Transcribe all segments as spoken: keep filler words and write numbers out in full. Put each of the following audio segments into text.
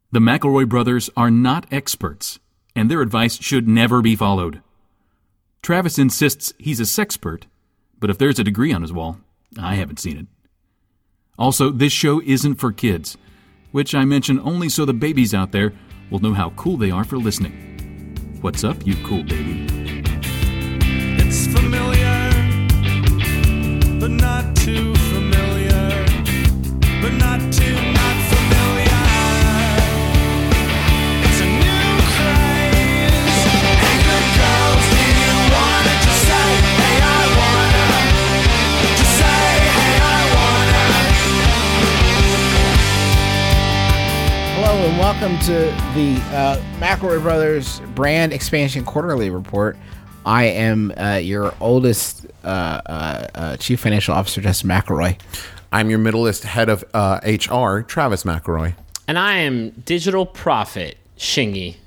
The McElroy brothers are not experts, and their advice should never be followed. Travis insists he's a sexpert, but if there's a degree on his wall, I haven't seen it. Also, this show isn't for kids, which I mention only so the babies out there will know how cool they are for listening. What's up, you cool baby? It's familiar, but not too familiar, but not too not familiar. It's a new craze. Hey, good girls, do you wanna just say, hey, I wanna? Just say, hey, I wanna. Hello and welcome to the uh, McElroy Brothers Brand Expansion Quarterly Report. I am uh, your oldest uh, uh, uh, Chief Financial Officer, Justin McElroy. I'm your middleist head of uh, H R, Travis McElroy. And I am Digital Prophet Shingy.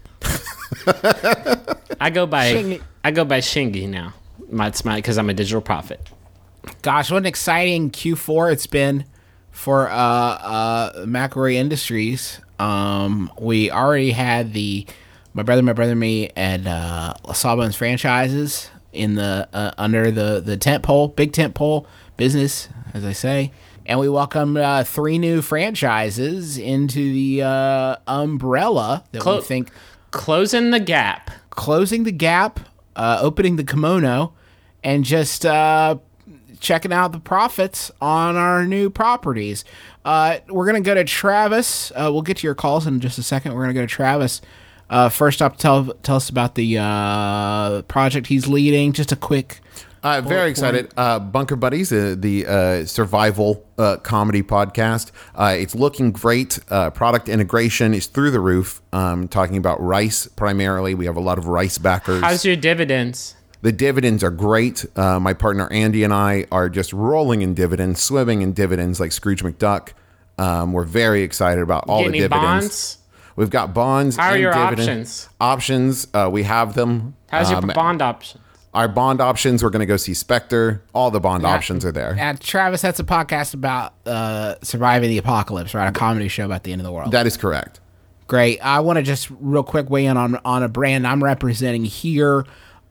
I go by Shingy. I go by Shingy now. My, it's my because I'm a digital prophet. Gosh, what an exciting Q four it's been for uh, uh, McElroy Industries. Um, we already had the My Brother, My Brother, Me, and uh, Sawbones franchises in the uh, under the the tent pole, big tent pole business, as I say. And we welcomed uh, three new franchises into the uh, umbrella that Clo- we think Closing the gap. closing the gap, uh, opening the kimono, and just uh, checking out the profits on our new properties. Uh, we're going to go to Travis. Uh, we'll get to your calls in just a second. We're going to go to Travis. Uh, first up, tell tell us about the uh, project he's leading. Just a quick... Uh, very excited. Uh, Bunker Buddies, uh, the uh, survival uh, comedy podcast. Uh, it's looking great. Uh, product integration is through the roof. Um, talking about rice primarily. We have a lot of rice backers. How's your dividends? The dividends are great. Uh, my partner Andy and I are just rolling in dividends, swimming in dividends like Scrooge McDuck. Um, we're very excited about all Get the any dividends. bonds? We've got bonds. How are and your dividends. options? Options, uh, we have them. How's your Um, bond option? Our bond options, we're going to go see Spectre. All the bond options are there. Uh, Travis, that's a podcast about uh, surviving the apocalypse, right? A comedy show about the end of the world. That is correct. Great. I want to just real quick weigh in on, on a brand I'm representing here.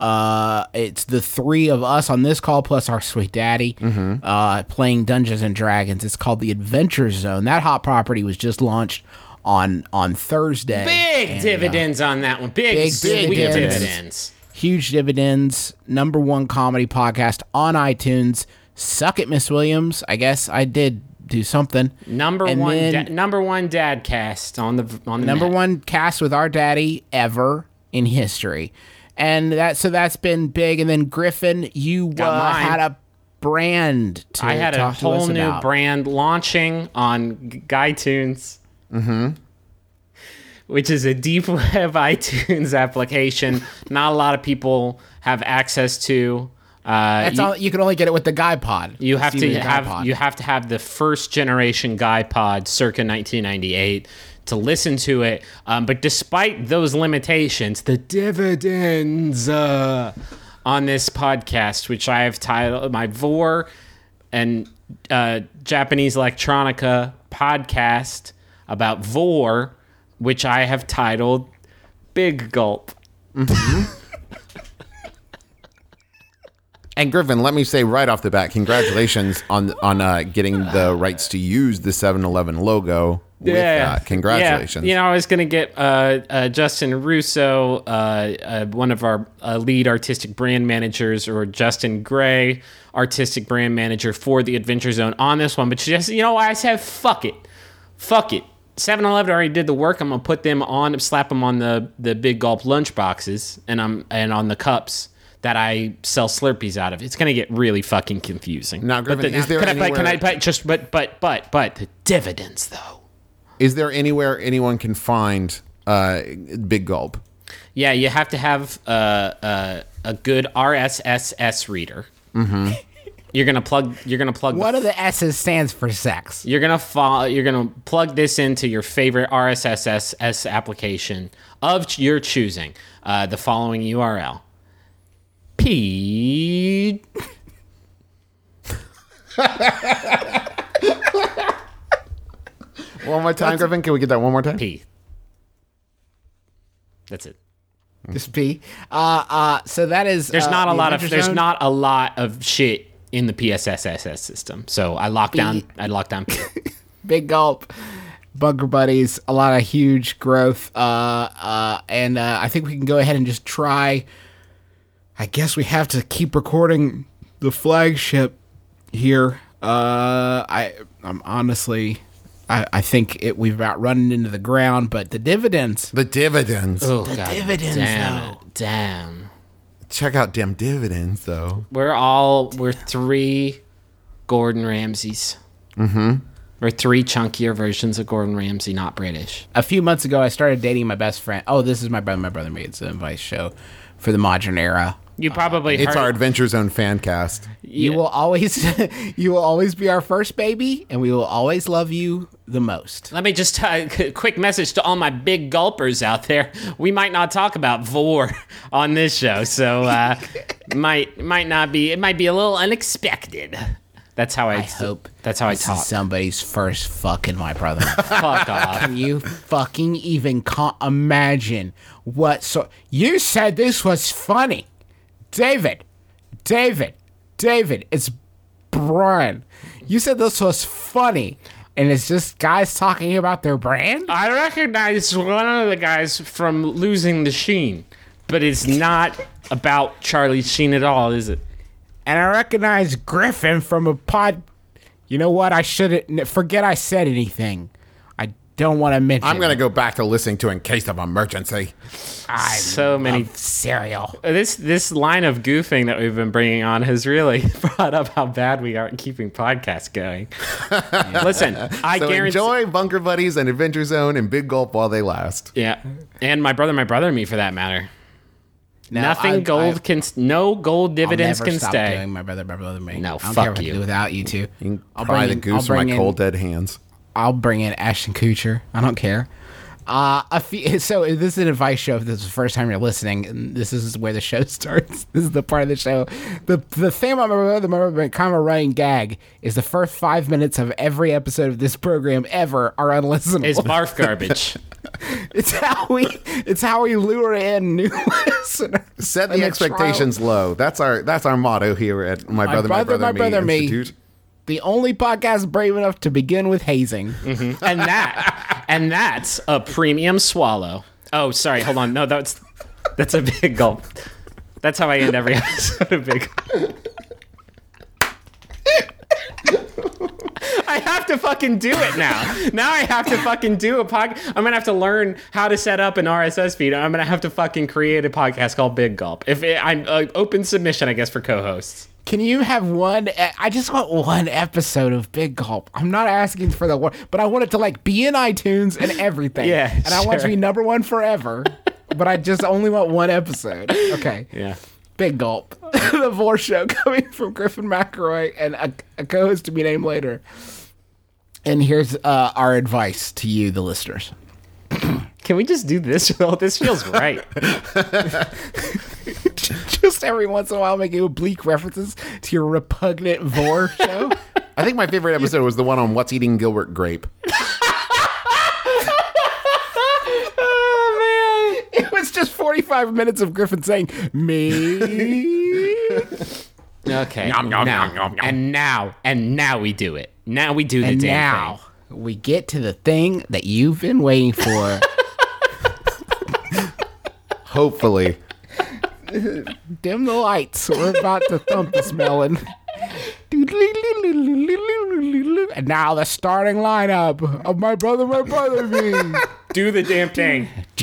Uh, it's the three of us on this call plus our sweet daddy Mm-hmm. uh, playing Dungeons and Dragons. It's called the Adventure Zone. That hot property was just launched on on Thursday. Big And, uh, dividends on that one. Big, big sweet dividends. dividends. Huge dividends. Number one comedy podcast on iTunes. Suck it, Miss Williams. I guess I did do something. Number And one, then- da- number one dad cast on the on the number net. one cast with our daddy ever in history, and that so that's been big. And then Griffin, you Got uh, mine. had a brand to I had a talk to us whole new about. brand launching on G- iTunes. Mm-hmm. Which is a deep web iTunes application. Not a lot of people have access to. Uh, That's you, all you can only get it with the Guy Pod. you have Steven to the Guy have Pod. you have to have the first generation Guy Pod, circa nineteen ninety-eight, to listen to it. Um, but despite those limitations, the dividends uh, on this podcast, which I have titled my V O R and uh, Japanese electronica podcast about V O R, which I have titled Big Gulp. And Griffin, let me say right off the bat, congratulations on on uh, getting the rights to use the seven eleven logo with that. Congratulations. Yeah. You know, I was going to get uh, uh, Justin Russo, uh, uh, one of our uh, lead artistic brand managers, or Justin Gray, artistic brand manager for the Adventure Zone, on this one. But just, you know, I said, fuck it. Fuck it. seven eleven already did the work. I'm going to put them on, slap them on the, the Big Gulp lunch boxes and, I'm, and on the cups that I sell Slurpees out of. It's going to get really fucking confusing. Now, But Griffin, is there can I, but, can I, anywhere- but just, but, but, but, but the dividends though. Is there anywhere anyone can find uh, Big Gulp? Yeah, you have to have uh, uh, a good R S S S reader. Mm-hmm. You're gonna plug. You're gonna plug. One the, of the S's stands for sex. You're gonna follow. You're gonna plug this into your favorite R S S S application of your choosing. Uh, the following U R L. P. One more time, Griffin. Can we get that one more time? P. That's it. Just P. Uh, uh, so that is. There's uh, not a the lot of Adventure there's Zone. not a lot of shit in the P S S S S system. So I locked down I locked down P. Big Gulp, Bunker Buddies, a lot of huge growth. Uh, uh, and uh, I think we can go ahead and just try. I guess we have to keep recording the flagship here. Uh, I, I'm honestly, I, I think it, we've about run into the ground, but the dividends. The dividends. Oh, The God dividends, damn though. it. Damn. Check out them dividends, though. We're all we're three Gordon Ramsays. Mm-hmm. We're three chunkier versions of Gordon Ramsay, not British. A few months ago, I started dating my best friend. Oh, this is my brother, my brother, me. It's an advice show for the modern era. You probably It's heard, our Adventure Zone fan cast. You will always, you will always be our first baby, and we will always love you the most. Let me just uh, a quick message to all my big gulpers out there. We might not talk about vor on this show, so uh, might might not be. It might be a little unexpected. That's how I, I hope That's how I this talk. is somebody's first fucking my brother. Fuck off. Can you fucking even can't imagine what? So you said this was funny, David, David, David. It's Brian. You said this was funny, and it's just guys talking about their brand. I recognize one of the guys from Losing the Sheen, but it's not about Charlie Sheen at all, is it? And I recognize Griffin from a pod. You know what? I shouldn't forget I said anything. I don't want to mention. I'm going to go back to listening to In Case of Emergency. I So many. love cereal. This this line of goofing that we've been bringing on has really brought up how bad we are at keeping podcasts going. Listen, I So guarantee. enjoy Bunker Buddies and Adventure Zone and Big Gulp while they last. Yeah, and my brother, my brother, and me for that matter. No, Nothing I- gold I- can. No gold I'll dividends never can stop stay. doing my brother, my brother, me. No, I don't fuck care what I you. do without you two. You can I'll pry the in- goose I'll from my bring in- cold dead hands. I'll bring in Ashton Kutcher. I don't care. Uh, a few, so this is an advice show. If this is the first time you're listening, and this is where the show starts. This is the part of the show. The the thing about my brother, my brother, kind of a running gag is the first five minutes of every episode of this program ever are unlistenable. It's barf garbage. It's how we it's how we lure in new listeners. Set And the a trial- expectations low. That's our that's our motto here at My Brother, My Brother, Brother, My Brother, Me Me. Institute. The only podcast brave enough to begin with hazing. and that and that's a premium swallow. Oh, sorry, hold on. No, that's that's a big gulp. That's how I end every episode of Big Gulp. I have to fucking do it now. Now I have to fucking do a pod. I'm gonna have to learn how to set up an R S S feed. I'm gonna have to fucking create a podcast called Big Gulp. If it, I'm uh, open submission, I guess, for co-hosts. Can you have one? I just want one episode of Big Gulp. I'm not asking for the one, but I want it to like be in iTunes and everything. Yeah, and I want it to sure. be number one forever. But I just only want one episode. Okay. Yeah. Big Gulp, the Vor Show, coming from Griffin McElroy and a, a co-host to be named later. And here's uh, our advice to you, the listeners. Can we just do this? Well, this feels right. Just every once in a while, making oblique references to your repugnant Vor Show. I think my favorite episode was the one on What's Eating Gilbert Grape. Oh man. It was just forty-five minutes of Griffin saying, me. Okay. Nom, nom, now, nom, nom, nom. And now, and now we do it. Now we do the And damn now thing. we get to the thing that you've been waiting for. Hopefully. Dim the lights. We're about to thump this melon. And now the starting lineup of My Brother, My Brother, Me. Do the damn thing.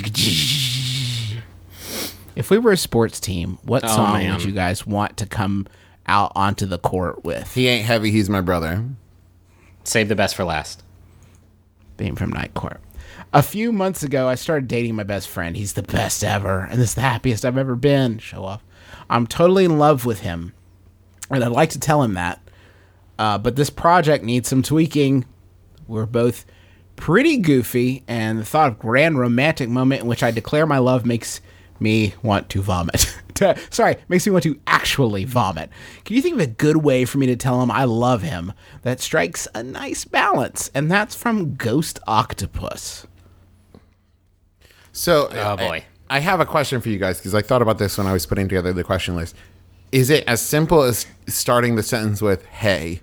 If we were a sports team, what Oh, song man. would you guys want to come out onto the court with? He ain't heavy, he's my brother. Save the best for last. Theme from Night Court. A few months ago, I started dating my best friend. He's the best ever, and this is the happiest I've ever been. Show off. I'm totally in love with him, and I'd like to tell him that. Uh, but this project needs some tweaking. We're both pretty goofy, and the thought of grand romantic moment in which I declare my love makes me want to vomit. To- sorry, makes me want to actually vomit. Can you think of a good way for me to tell him I love him that strikes a nice balance? And that's from Ghost Octopus. So, Oh boy. I have a question for you guys because I thought about this when I was putting together the question list. Is it as simple as starting the sentence with "Hey,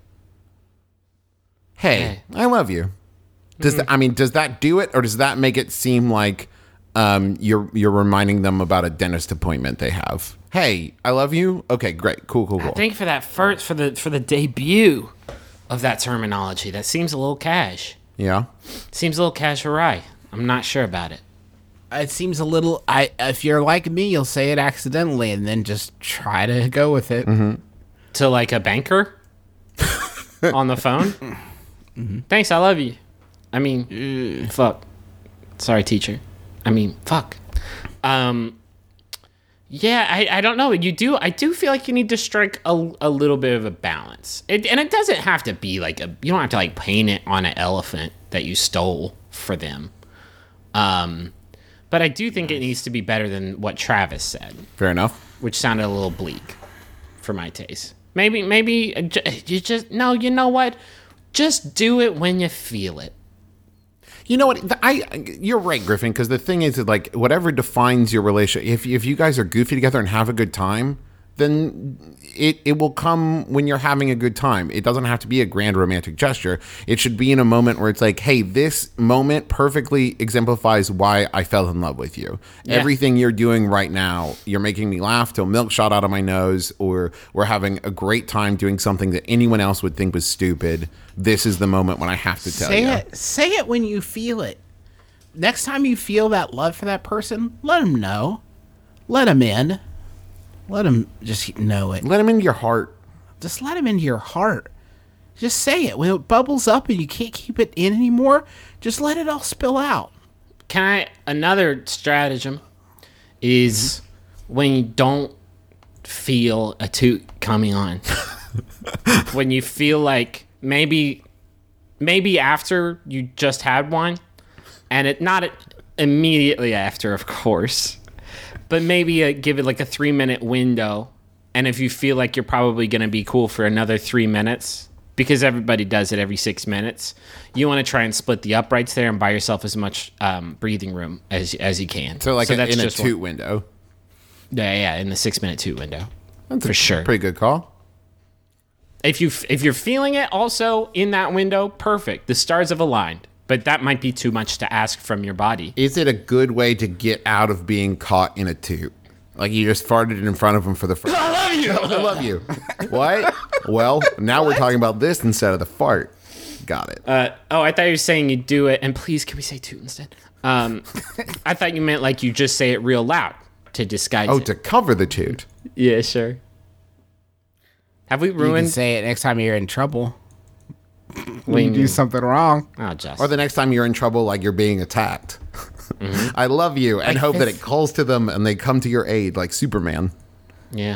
hey, Hey. I love you"? Does that, I mean, does that do it, or does that make it seem like um, you're you're reminding them about a dentist appointment they have? Hey, I love you. Okay, great, cool, cool, cool. I think for that first for the for the debut of that terminology, that seems a little cash. Yeah. Seems a little cash awry. I'm not sure about it. It seems a little. I if you're like me, you'll say it accidentally and then just try to go with it. Mm-hmm. To like a banker on the phone. Mm-hmm. Thanks, I love you. I mean, fuck. Sorry, teacher. I mean, fuck. Um, yeah, I, I don't know. You do. I do feel like you need to strike a, a little bit of a balance. It, and it doesn't have to be like a. You don't have to like paint it on an elephant that you stole for them. Um, but I do think it needs to be better than what Travis said, Fair enough. which sounded a little bleak for my taste. Maybe, maybe uh, j- you just no. You know what? Just do it when you feel it. You know what? th- I you're right, Griffin. Because the thing is, that, like, whatever defines your relationship, if if you guys are goofy together and have a good time, then it it will come when you're having a good time. It doesn't have to be a grand romantic gesture. It should be in a moment where it's like, hey, this moment perfectly exemplifies why I fell in love with you. Yeah. Everything you're doing right now, you're making me laugh till milk shot out of my nose, or we're having a great time doing something that anyone else would think was stupid. This is the moment when I have to tell Say you. it. Say it when you feel it. Next time you feel that love for that person, let them know. Let them in. Let them just know it. Let him into your heart. Just let them into your heart. Just say it. When it bubbles up and you can't keep it in anymore, just let it all spill out. Can I? Another stratagem is when you don't feel a toot coming on. When you feel like maybe, maybe after you just had one, and it not immediately after, of course, but maybe uh give it like a three minute window. And if you feel like you're probably going to be cool for another three minutes, because everybody does it every six minutes, you want to try and split the uprights there and buy yourself as much um, breathing room as as you can. So, like, a, in a just toot one- window. Yeah, yeah, in the six minute toot window, That's for a sure. pretty good call. If you if you're feeling it also in that window, perfect. The stars have aligned, but that might be too much to ask from your body. Is it a good way to get out of being caught in a toot? Like, you just farted in front of him for the first. I love you. I love you. What? Well, now we're talking about this instead of the fart. Got it. Uh, oh, I thought you were saying you do it, and please, can we say toot instead? Um, I thought you meant like you just say it real loud to disguise oh, it. to cover the toot. Yeah, sure. Have we You can ruined? say it next time you're in trouble. What When you do something wrong. Oh, just Or the next time you're in trouble, like you're being attacked. I love you, and Like hope that this- it calls to them and they come to your aid, like Superman. yeah.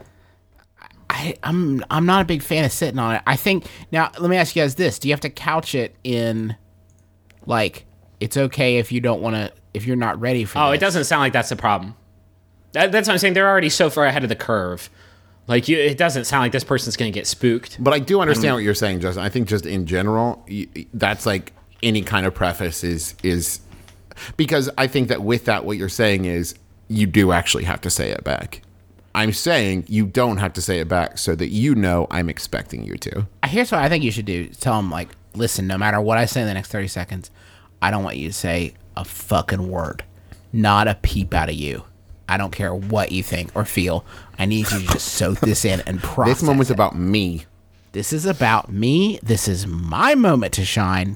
I, I'm I'm not a big fan of sitting on it. I think now let me ask you guys this: do you have to couch it in, like, it's okay if you don't want to, if you're not ready for? Oh, this? it doesn't sound like that's a problem. That, that's what I'm saying. They're already so far ahead of the curve. Like, you, it doesn't sound like this person's going to get spooked. But I do understand what you're saying, Justin. I think just in general, y- that's like any kind of preface is is because I think that with that, what you're saying is you do actually have to say it back. I'm saying you don't have to say it back so that you know I'm expecting you to. Here's what I think you should do: tell them, like, listen, no matter what I say in the next thirty seconds, I don't want you to say a fucking word, not a peep out of you. I don't care what you think or feel. I need you to just soak this in and process This moment's it. about me. This is about me. This is my moment to shine.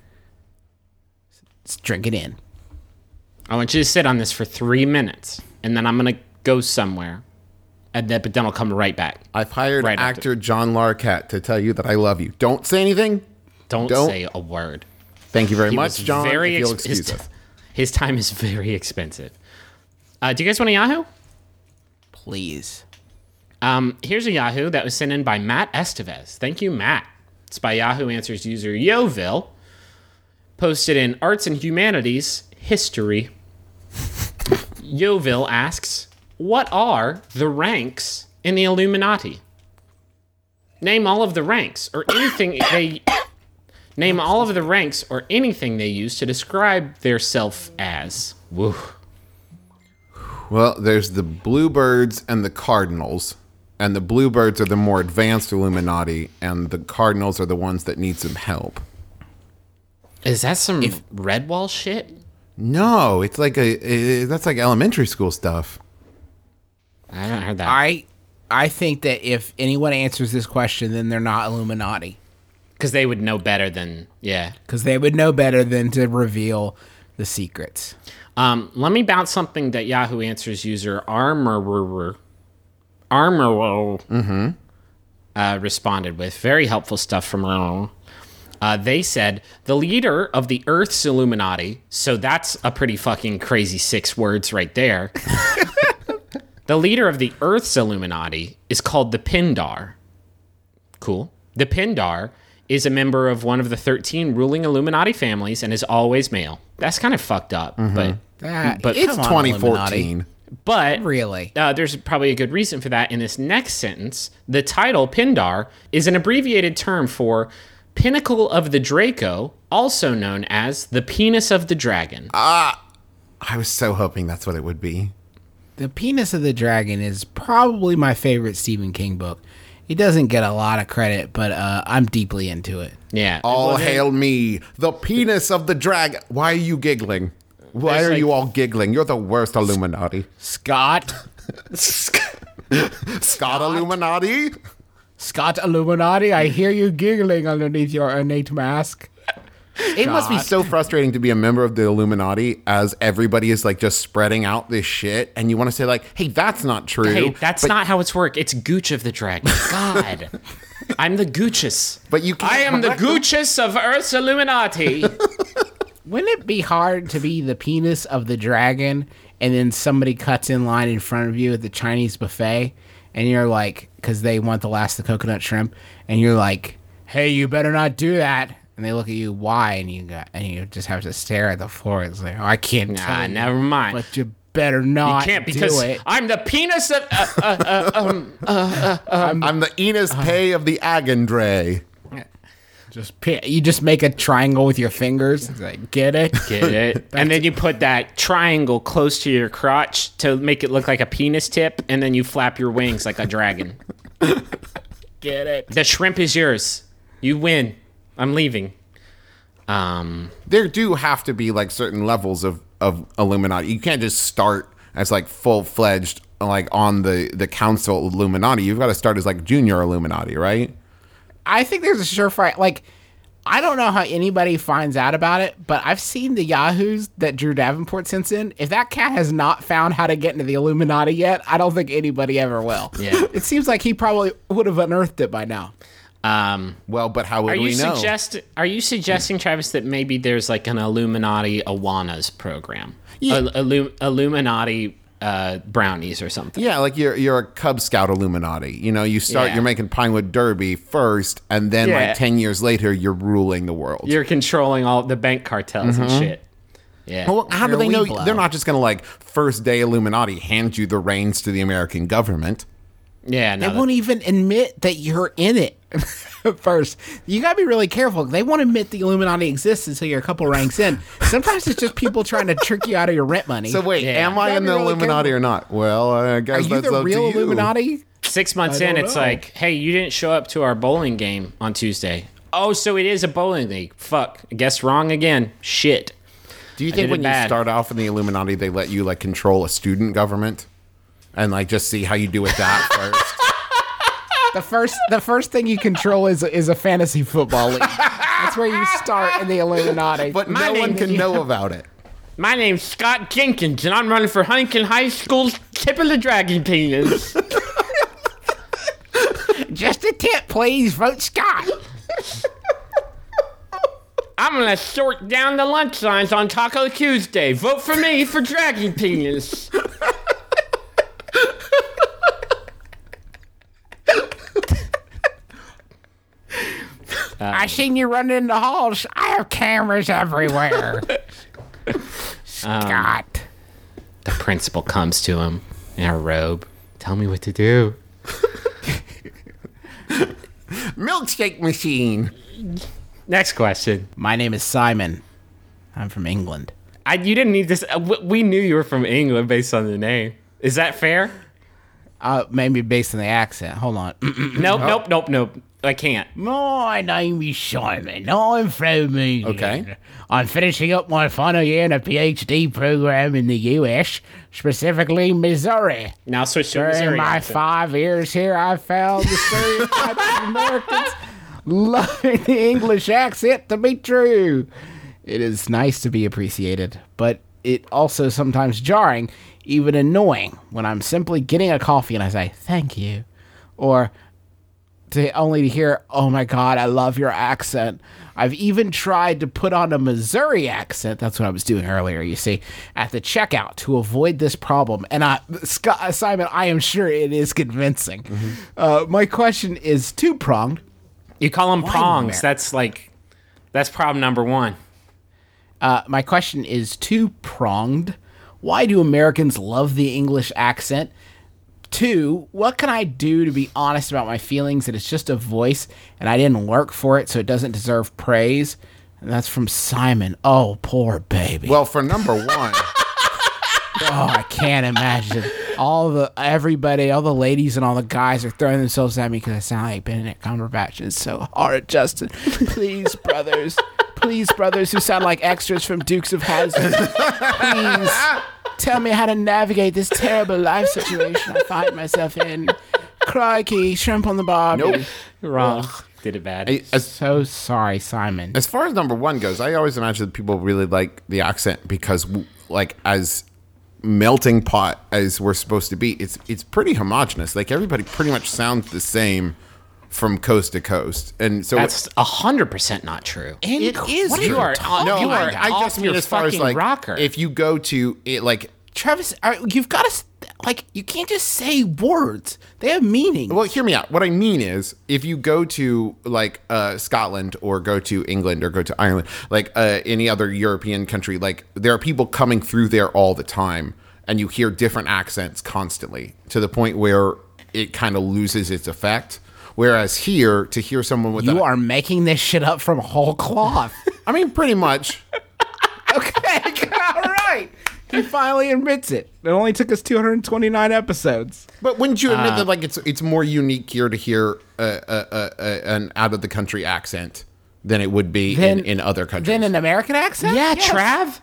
Let's drink it in. I want you to sit on this for three minutes, and then I'm going to go somewhere, and then, but then I'll come right back. I've hired Right after. actor John Larroquette to tell you that I love you. Don't say anything. Don't, Don't- say a word. Thank you very He much, was John. very if you'll ex- excuse his, us. his time is very expensive. Uh, do you guys want a Yahoo? Please. Um, here's a Yahoo that was sent in by Matt Estevez. Thank you, Matt. It's by Yahoo Answers user Yoville. Posted in Arts and Humanities History. Yoville asks, what are the ranks in the Illuminati? Name all of the ranks or anything they name all of the ranks or anything they use to describe their self as. Woo. Well, there's the Bluebirds and the Cardinals. And the Bluebirds are the more advanced Illuminati, and the Cardinals are the ones that need some help. Is that some Redwall shit? No, it's like a eh, that's like elementary school stuff. I haven't heard that. I I think that if anyone answers this question, then they're not Illuminati. Because they would know better than, yeah. Because they would know better than to reveal the secrets. Um, let me bounce something that Yahoo Answers user Armorer Armorer Mm-hmm. uh, responded with. Very helpful stuff from Armorer. Uh, they said, the leader of the Earth's Illuminati, so that's a pretty fucking crazy six words right there. The leader of the Earth's Illuminati is called the Pindar. Cool. The Pindar is a member of one of the thirteen ruling Illuminati families and is always male. That's kind of fucked up, but That, But- It's come on, twenty Illuminati. fourteen. but Really? uh, there's probably a good reason for that. In this next sentence, the title Pindar is an abbreviated term for Pinnacle of the Draco, also known as the Penis of the Dragon. I was so hoping that's what it would be. The Penis of the Dragon is probably my favorite Stephen King book. It doesn't get a lot of credit, but uh, I'm deeply into it. Yeah. All Well, then- hail me, the penis of the dragon. Why are you giggling? Why There's are like- you all giggling? You're the worst Illuminati. Scott. Scott Illuminati? Scott Illuminati, I hear you giggling underneath your ornate mask. It must be Scott. so frustrating to be a member of the Illuminati as everybody is like just spreading out this shit and you want to say like, hey, that's not true. Hey, that's but, not how it's work. It's Gooch of the Dragon. God. I'm the Goochess. But you can't I am the correct them. Goochess of Earth's Illuminati. Wouldn't it be hard to be the penis of the dragon and then somebody cuts in line in front of you at the Chinese buffet and you're like, because they want the last of the coconut shrimp, and you're like, hey, you better not do that. And they look at you, why? And you got, and you just have to stare at the floor. It's like, oh, I can't Nah, tell you, never mind. but you better not You can't because do it. I'm the penis of. Uh, uh, uh, um, I'm the Enos Uh-huh. Pay of the Agandre. Just pi- you just make a triangle with your fingers. It's like, get it? Get it? And then you put that triangle close to your crotch to make it look like a penis tip, and then you flap your wings like a dragon. Get it? The shrimp is yours. You win. I'm leaving. Um, There do have to be like certain levels of, of Illuminati. You can't just start as like full fledged like on the, the council Illuminati. You've got to start as like junior Illuminati, right? I think there's a surefire, like, I don't know how anybody finds out about it, but I've seen the Yahoos that Drew Davenport sends in. If that cat has not found how to get into the Illuminati yet, I don't think anybody ever will. Yeah. It seems like he probably would have unearthed it by now. um, Well, but how would are we you know? suggest? Are you suggesting, Travis, that maybe there's like an Illuminati Awanas program, Yeah. Il- Illu- Illuminati uh, brownies or something? Yeah, like you're you're a Cub Scout Illuminati. You know, you start Yeah. you're making Pinewood Derby first, and then Yeah. like ten years later, you're ruling the world. You're controlling all the bank cartels and shit. Yeah. well, how do You're they a know? Weeblo. They're not just gonna like first day Illuminati hand you the reins to the American government. yeah. They No, won't even admit that you're in it first. You gotta be really careful. They won't admit the Illuminati exists until you're a couple ranks in. Sometimes it's just people trying to trick you out of your rent money. So wait, Yeah. am I Gotta in be the really Illuminati careful. or not? Well, I Are guess you that's the up real to you. Illuminati? Six months I in, don't it's know. like, hey, you didn't show up to our bowling game on Tuesday. Oh, so it is a bowling league. Fuck. I guess wrong again. Shit. Do you I think did when it you bad. start off in the Illuminati, they let you like control a student government and like just see how you do with that first? The first, the first thing you control is is a fantasy football league. That's where you start in the Illuminati. But My no one name- can know about it. My name's Scott Jenkins, and I'm running for Huntington High School's Tip of the Dragon Penis. just a tip, please. Vote Scott. I'm gonna sort down the lunch lines on Taco Tuesday. Vote for me for Dragon Penis. I seen you running in the halls. I have cameras everywhere. Scott. The principal comes to him in a robe. Tell me what to do. Milkshake machine. Next question. My name is Simon. I'm from England. I, you didn't need this. uh, w- We knew you were from England based on the name. Is that fair? Uh, maybe based on the accent. Hold on. Nope, nope, nope, nope. I can't. My name is Simon. I'm from England. Okay. I'm finishing up my final year in a PhD program in the U S, specifically Missouri. Now switch to a During Missouri my accent. five years here, I found the stereotypes of Americans loving the English accent to be true. It is nice to be appreciated, but it also sometimes jarring, even annoying, when I'm simply getting a coffee and I say, thank you. Or to only to hear, oh my God, I love your accent. I've even tried to put on a Missouri accent. That's what I was doing earlier, you see, at the checkout to avoid this problem. And I, Scott, Simon, I am sure it is convincing. Mm-hmm. Uh, my question is two-pronged. You call them Why prongs. America? That's like, that's problem number one. Uh, my question is two-pronged. Why do Americans love the English accent? Two, what can I do to be honest about my feelings that it's just a voice and I didn't work for it, so it doesn't deserve praise? And that's from Simon. Oh, poor baby. Well, for number one, Oh, I can't imagine. All the everybody, all the ladies and all the guys are throwing themselves at me because I sound like Benedict Cumberbatch. It's so hard, Justin. Please, brothers. Please, brothers who sound like extras from Dukes of Hazzard. Please tell me how to navigate this terrible life situation I find myself in. Crikey, shrimp on the barbie. nope. Wrong. Did it bad. I- As, So sorry, Simon. as far as number one goes, I always imagine that people really like the accent because, w- like, as melting pot as we're supposed to be, it's it's pretty homogenous. Like everybody pretty much sounds the same from coast to coast, and so That's a hundred percent not true. It is What are you true. are? no, you are. I, I just off mean your as far as fucking like rocker. if you go to it, like. Travis, uh, you've got to, like, you can't just say words. They have meaning. Well, hear me out. What I mean is, if you go to like uh, Scotland or go to England or go to Ireland, like uh, any other European country, like there are people coming through there all the time, and you hear different accents constantly to the point where it kind of loses its effect. Whereas here, to hear someone with You a- are making this shit up from whole cloth. I mean, pretty much. Okay, all right. He finally admits it. It only took us two hundred twenty-nine episodes. But wouldn't you admit Uh, that like it's it's more unique here to hear uh, uh, uh, uh, an out of the country accent than it would be Then- in, in other countries? Then an American accent? Yeah, Yes. Trav.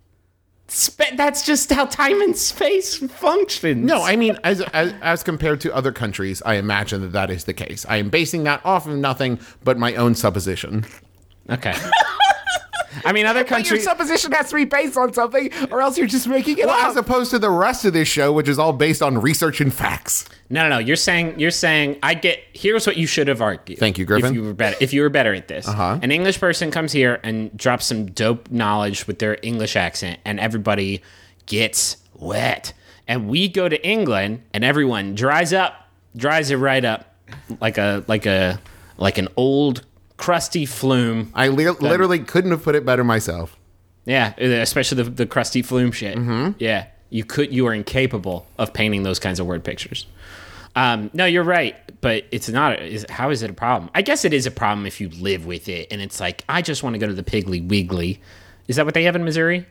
Sp- that's just how time and space functions. No, I mean, as, as as compared to other countries, I imagine that that is the case. I am basing that off of nothing but my own supposition. Okay. I mean, other But your countries. supposition has to be based on something, or else you're just making it Well, up. as opposed to the rest of this show, which is all based on research and facts. No, no, no. You're saying you're saying I get. Here's what you should have argued. Thank you, Griffin. If you were better, if you were better at this, Uh-huh. an English person comes here and drops some dope knowledge with their English accent, and everybody gets wet. And we go to England, and everyone dries up, dries it right up, like a like a like an old crusty flume. I li- literally couldn't have put it better myself. Yeah, especially the the crusty flume shit. Mm-hmm. Yeah, you could you are incapable of painting those kinds of word pictures. Um, no, you're right, but it's not. Is, how is it a problem? I guess it is a problem if you live with it, and it's like I just want to go to the Piggly Wiggly. Is that what they have in Missouri?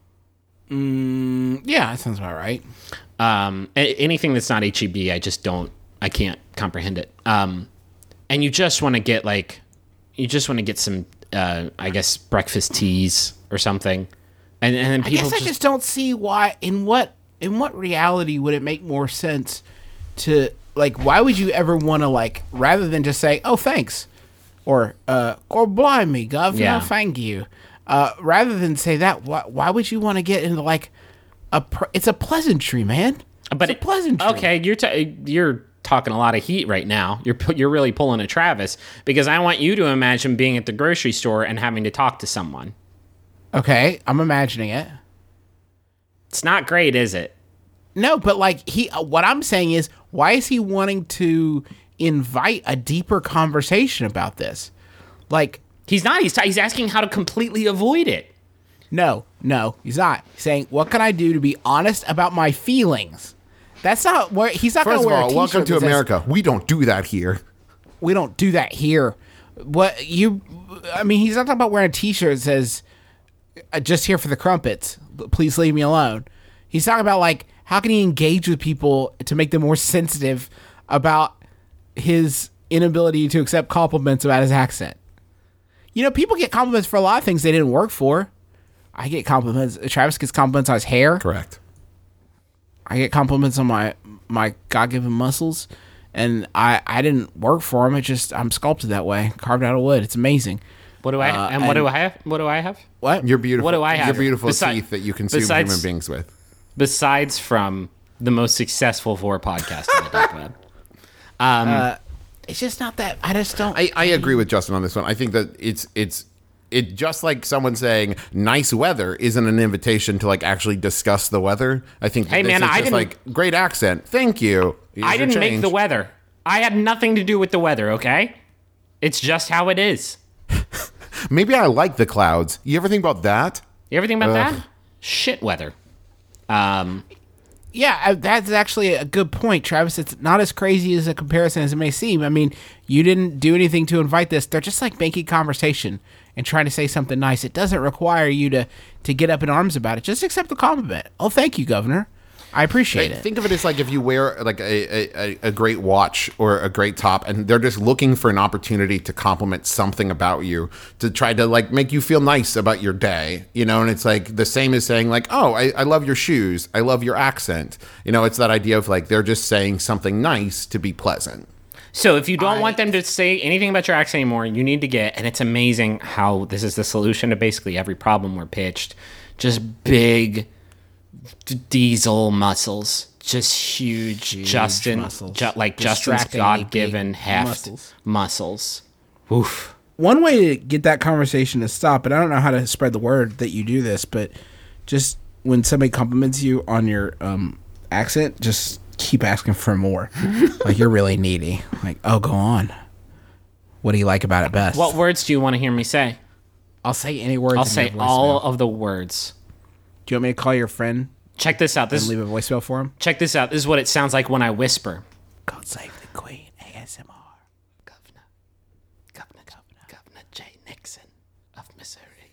Yeah, that sounds about right. Um, a- anything that's not H E B, I just don't. I can't comprehend it. Um, and you just want to get like, you just want to get some, uh, I guess, breakfast teas or something, and and then I people guess I just don't see why. In what in what reality would it make more sense to like? Why would you ever want to like rather than just say, "Oh, thanks," or uh, "Or blimey, governor, Yeah. thank you," uh, rather than say that, why, why would you want to get into like a? Pr- it's a pleasantry, man. But it's it, a pleasantry. okay, you're t- you're talking a lot of heat right now. You're pu- you're really pulling a Travis because I want you to imagine being at the grocery store and having to talk to someone. Okay, I'm imagining it. It's not great, is it? No, but like he, uh, what I'm saying is, why is he wanting to invite a deeper conversation about this? Like, He's not. He's t- he's asking how to completely avoid it. no, no, he's not. He's saying, what can I do to be honest about my feelings? That's not where he's not going First to of wear a all, t-shirt welcome to that says, America. We don't do that here. We don't do that here. What you? I mean, he's not talking about wearing a t-shirt that says, "Uh, "Just here for the crumpets. Please leave me alone." He's talking about like how can he engage with people to make them more sensitive about his inability to accept compliments about his accent? You know, people get compliments for a lot of things they didn't work for. I get compliments. Travis gets compliments on his hair. Correct. I get compliments on my my God-given muscles, and I, I didn't work for them. It just I'm sculpted that way, carved out of wood. It's amazing. What do I Uh, and, what and- do I have? What do I have? What? Your beautiful, What do I have? Your beautiful Besi- teeth that you consume besides- human beings with. Besides from the most successful four podcast on the dark web. Um, It's just not that. I just don't. I, I agree with Justin on this one. I think that it's it's it just like someone saying nice weather isn't an invitation to like actually discuss the weather. I think that Hey, this man, is I just didn't- like great accent. Thank you. Here's I your didn't make change. the weather. I had nothing to do with the weather, okay? It's just how it is. Maybe I like the clouds. You ever think about that? You ever think about Ugh. that? Shit weather. Um, Yeah, uh, that's actually a good point, Travis. It's not as crazy as a comparison as it may seem. I mean, you didn't do anything to invite this. They're just like making conversation and trying to say something nice. It doesn't require you to to get up in arms about it. Just accept the compliment. Oh, thank you, Governor. I appreciate it. Think of it as like if you wear like a, a, a great watch or a great top, and they're just looking for an opportunity to compliment something about you, to try to like make you feel nice about your day, you know. And it's like the same as saying like, oh, I, I love your shoes, I love your accent. You know, it's that idea of like they're just saying something nice to be pleasant. so if you don't I- want them to say anything about your accent anymore, you need to get, and it's amazing how this is the solution to basically every problem we're pitched, just big d- diesel muscles. Just huge, Justin, muscles. ju- like Justin's Distractingly God-given big heft muscles. muscles. Oof. One way to get that conversation to stop, and I don't know how to spread the word that you do this, but just when somebody compliments you on your um, accent, just keep asking for more. Like you're really needy. Like, oh, go on. What do you like about it best? What words do you want to hear me say? I'll say any words. I'll in say your all voicemail. of the words. Do you want me to call your friend Check this out. This and leave a voicemail for him? check this out. This is what it sounds like when I whisper. God save the Queen. A S M R. Governor, Governor, Governor, Governor Jay Nixon of Missouri.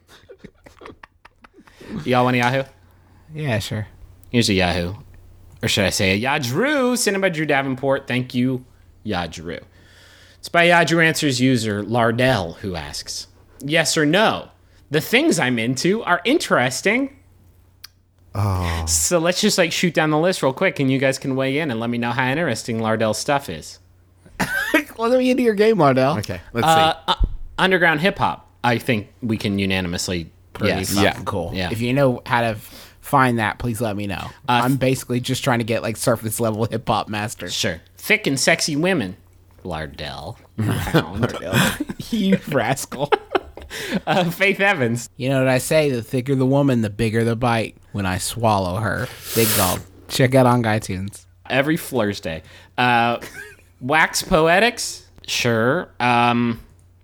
Y'all want a Yahoo? Yeah, sure. Here's a Yahoo. Or should I say a Yadrew, sent in by Drew Davenport. Thank you, Yadrew. It's by Yadrew Answers user Lardell, who asks, yes or no? The things I'm into are interesting. Oh. So let's just like shoot down the list real quick, and you guys can weigh in and let me know how interesting Lardell's stuff is. Well, let me into your game, Lardell. Okay, let's Uh, see. uh, underground hip hop, I think we can unanimously. Pretty Yes. fucking Yeah. cool. Yeah. If you know how to f- find that, please let me know. I'm basically just trying to get like surface level hip hop master. Sure. Thick and sexy women. Lardell. Found. You rascal. uh, Faith Evans. You know what I say? The thicker the woman, the bigger the bite when I swallow her. Big gulp. Check out on iTunes. Every Thursday. Uh, Wax Poetics. Sure. Um,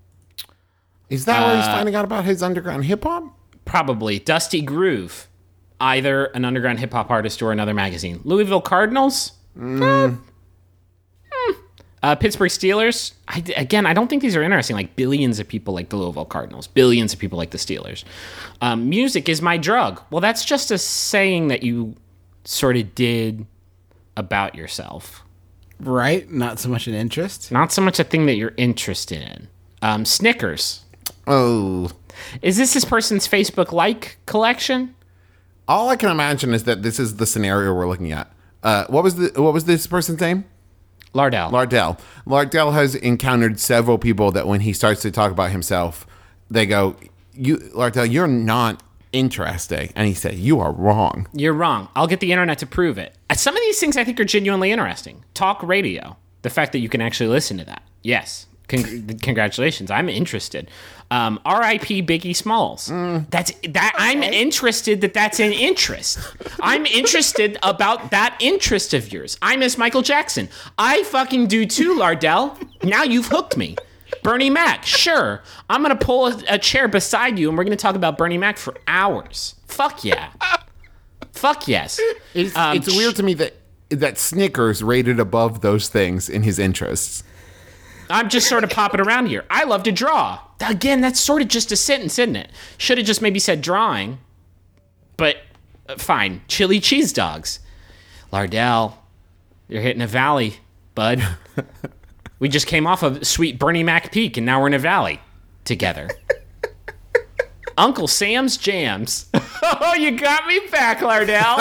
Is that where he's uh, finding out about his underground hip hop? probably. Dusty Groove. Either an underground hip hop artist or another magazine. Louisville Cardinals. Eh. Hmm. Uh, Pittsburgh Steelers. I, again, I don't think these are interesting. Like billions of people like the Louisville Cardinals. Billions of people like the Steelers. Um, music is my drug. Well, that's just a saying that you sort of did about yourself. Right? Not so much an interest. Not so much a thing that you're interested in. Um, Snickers. Oh, Is this this person's Facebook like collection? all I can imagine is that this is the scenario we're looking at. Uh, what was the what was this person's name? Lardell. Lardell. Lardell has encountered several people that when he starts to talk about himself, they go, "You, Lardell, you're not interesting," and he said, "You are wrong." You're wrong. I'll get the internet to prove it. Uh, Some of these things I think are genuinely interesting. Talk radio. The fact that you can actually listen to that. Yes. Con- congratulations. I'm interested. Um, R I P Biggie Smalls. That's that. I'm interested that that's an interest. I'm interested about that interest of yours. I miss Michael Jackson. I fucking do too, Lardell. Now you've hooked me. Bernie Mac. Sure. I'm going to pull a, a chair beside you and we're going to talk about Bernie Mac for hours. Fuck yeah. Fuck yes. It's, Um, it's weird to me that that Snickers rated above those things in his interests. I'm just sort of popping around here. I love to draw. Again, that's sort of just a sentence, isn't it? Should have just maybe said drawing. But uh, fine. Chili cheese dogs. Lardell, you're hitting a valley, bud. We just came off of sweet Bernie Mac Peak, and now we're in a valley together. Uncle Sam's Jams. Oh, you got me back, Lardell.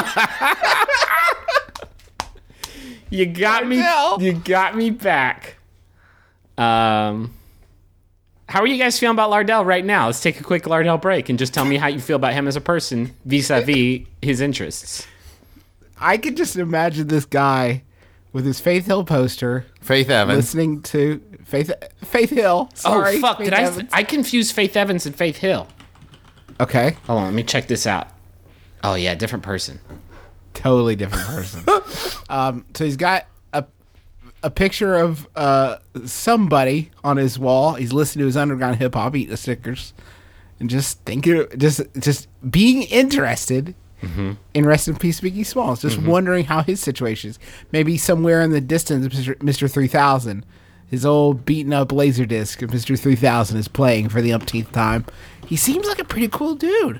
You got Lardell. me. You got me back. Um, how are you guys feeling about Lardell right now? Let's take a quick Lardell break and just tell me how you feel about him as a person vis-a-vis his interests. I could just imagine this guy with his Faith Hill poster, Faith Evans. listening to Faith Faith Hill. Sorry, oh fuck! Faith Did Evans. I? I confused Faith Evans and Faith Hill. Okay, Hold on, let me check this out. Oh yeah, different person. totally different person. um, so he's got a a picture of uh somebody on his wall. He's listening to his underground hip hop, eating the Snickers, and just thinking, just just being interested. Mm-hmm. In Rest in Peace, Biggie Smalls. Just mm-hmm. wondering how his situation is. Maybe somewhere in the distance, Mister Mister three thousand, his old beaten up Laserdisc of Mister three thousand is playing for the umpteenth time. He seems like a pretty cool dude.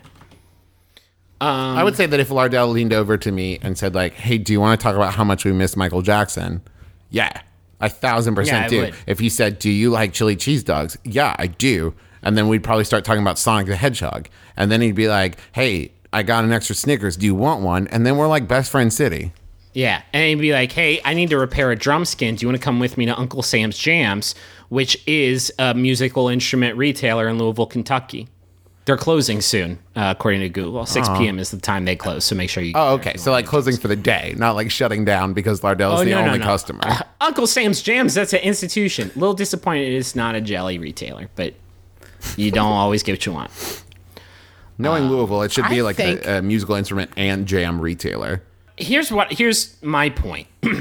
I would say that if Lardell leaned over to me and said, like, hey, do you want to talk about how much we miss Michael Jackson? Yeah, a thousand percent Yeah, I do. would. If he said, do you like chili cheese dogs? Yeah, I do. And then we'd probably start talking about Sonic the Hedgehog. And then he'd be like, hey, I got an extra Snickers. Do you want one? And then we're like best friend city. Yeah, and he'd be like, "Hey, I need to repair a drum skin. Do you want to come with me to Uncle Sam's Jams, which is a musical instrument retailer in Louisville, Kentucky? They're closing soon, uh, according to Google. six p.m. is the time they close, so make sure you." Oh, okay. So like closing for the day, not like shutting down because Lardell's Oh, the no, no, only no. customer. Uh, Uncle Sam's Jams, that's an institution. A little disappointed it's not a jelly retailer, but you don't always get what you want. Knowing Louisville, it should be I like think- a, a musical instrument and jam retailer. Here's what. Here's my point.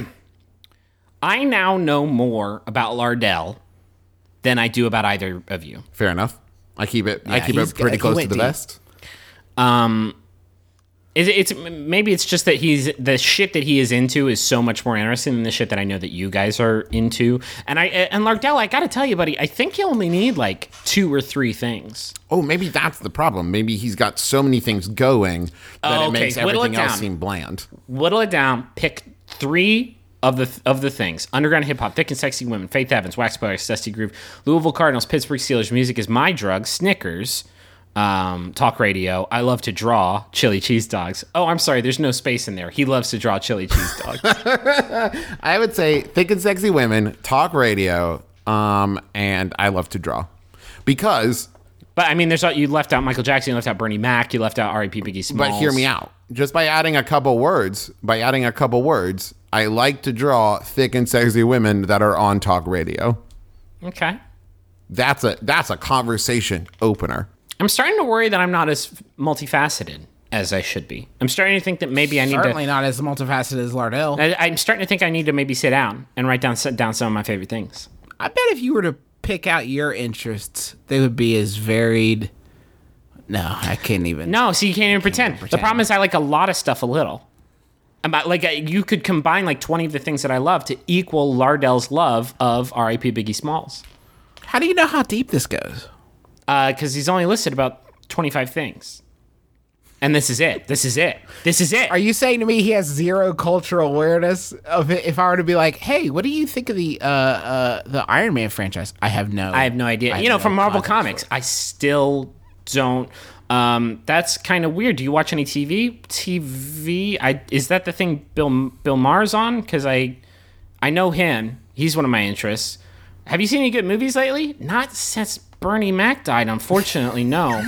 I now know more about Lardell than I do about either of you. Fair enough. I keep it. I Yeah, keep he's it pretty got- he close to went the deep. vest. Um, It's, it's maybe it's just that he's the shit that he is into is so much more interesting than the shit that I know that you guys are into. And I and Lardell, I gotta tell you, buddy, I think you only need like two or three things. Oh, maybe that's the problem. Maybe he's got so many things going that Oh, it okay. makes Whittle it everything else down. seem bland. Whittle it down. Pick three of the of the things: underground hip hop, thick and sexy women, Faith Evans, Wax Poetics, Dusty Groove, Louisville Cardinals, Pittsburgh Steelers. Music is my drug. Snickers. Um, talk radio. I love to draw chili cheese dogs. Oh, I'm sorry. There's no space in there. He loves to draw chili cheese dogs. I would say thick and sexy women, talk radio, um, and I love to draw. Because, But I mean, there's you left out Michael Jackson, you left out Bernie Mac, you left out R I P Biggie Smalls. but hear me out. Just by adding a couple words, by adding a couple words, I like to draw thick and sexy women that are on talk radio. Okay. That's a that's a conversation opener. I'm starting to worry that I'm not as multifaceted as I should be. I'm starting to think that maybe I need Certainly to. not as multifaceted as Lardell. I, I'm starting to think I need to maybe sit down and write down sit down some of my favorite things. I bet if you were to pick out your interests, they would be as varied. No, I can't even. No, see, you can't even pretend. The pretend. problem is I like a lot of stuff a little. About like uh, you could combine like twenty of the things that I love to equal Lardell's love of R I P Biggie Smalls. How do you know how deep this goes? Because he's only listed about twenty-five things. And this is it. This is it. This is it. Are you saying to me he has zero cultural awareness of it? If I were to be like, hey, what do you think of the uh, uh, the Iron Man franchise? I have no. I have no idea. I You know, have from no Marvel context Comics, for it. I still don't. Um, that's kind of weird. Do you watch any T V? T V? I is that the thing Bill Bill Maher's on? Because I I know him. He's one of my interests. Have you seen any good movies lately? Not since Bernie Mac died, unfortunately. No.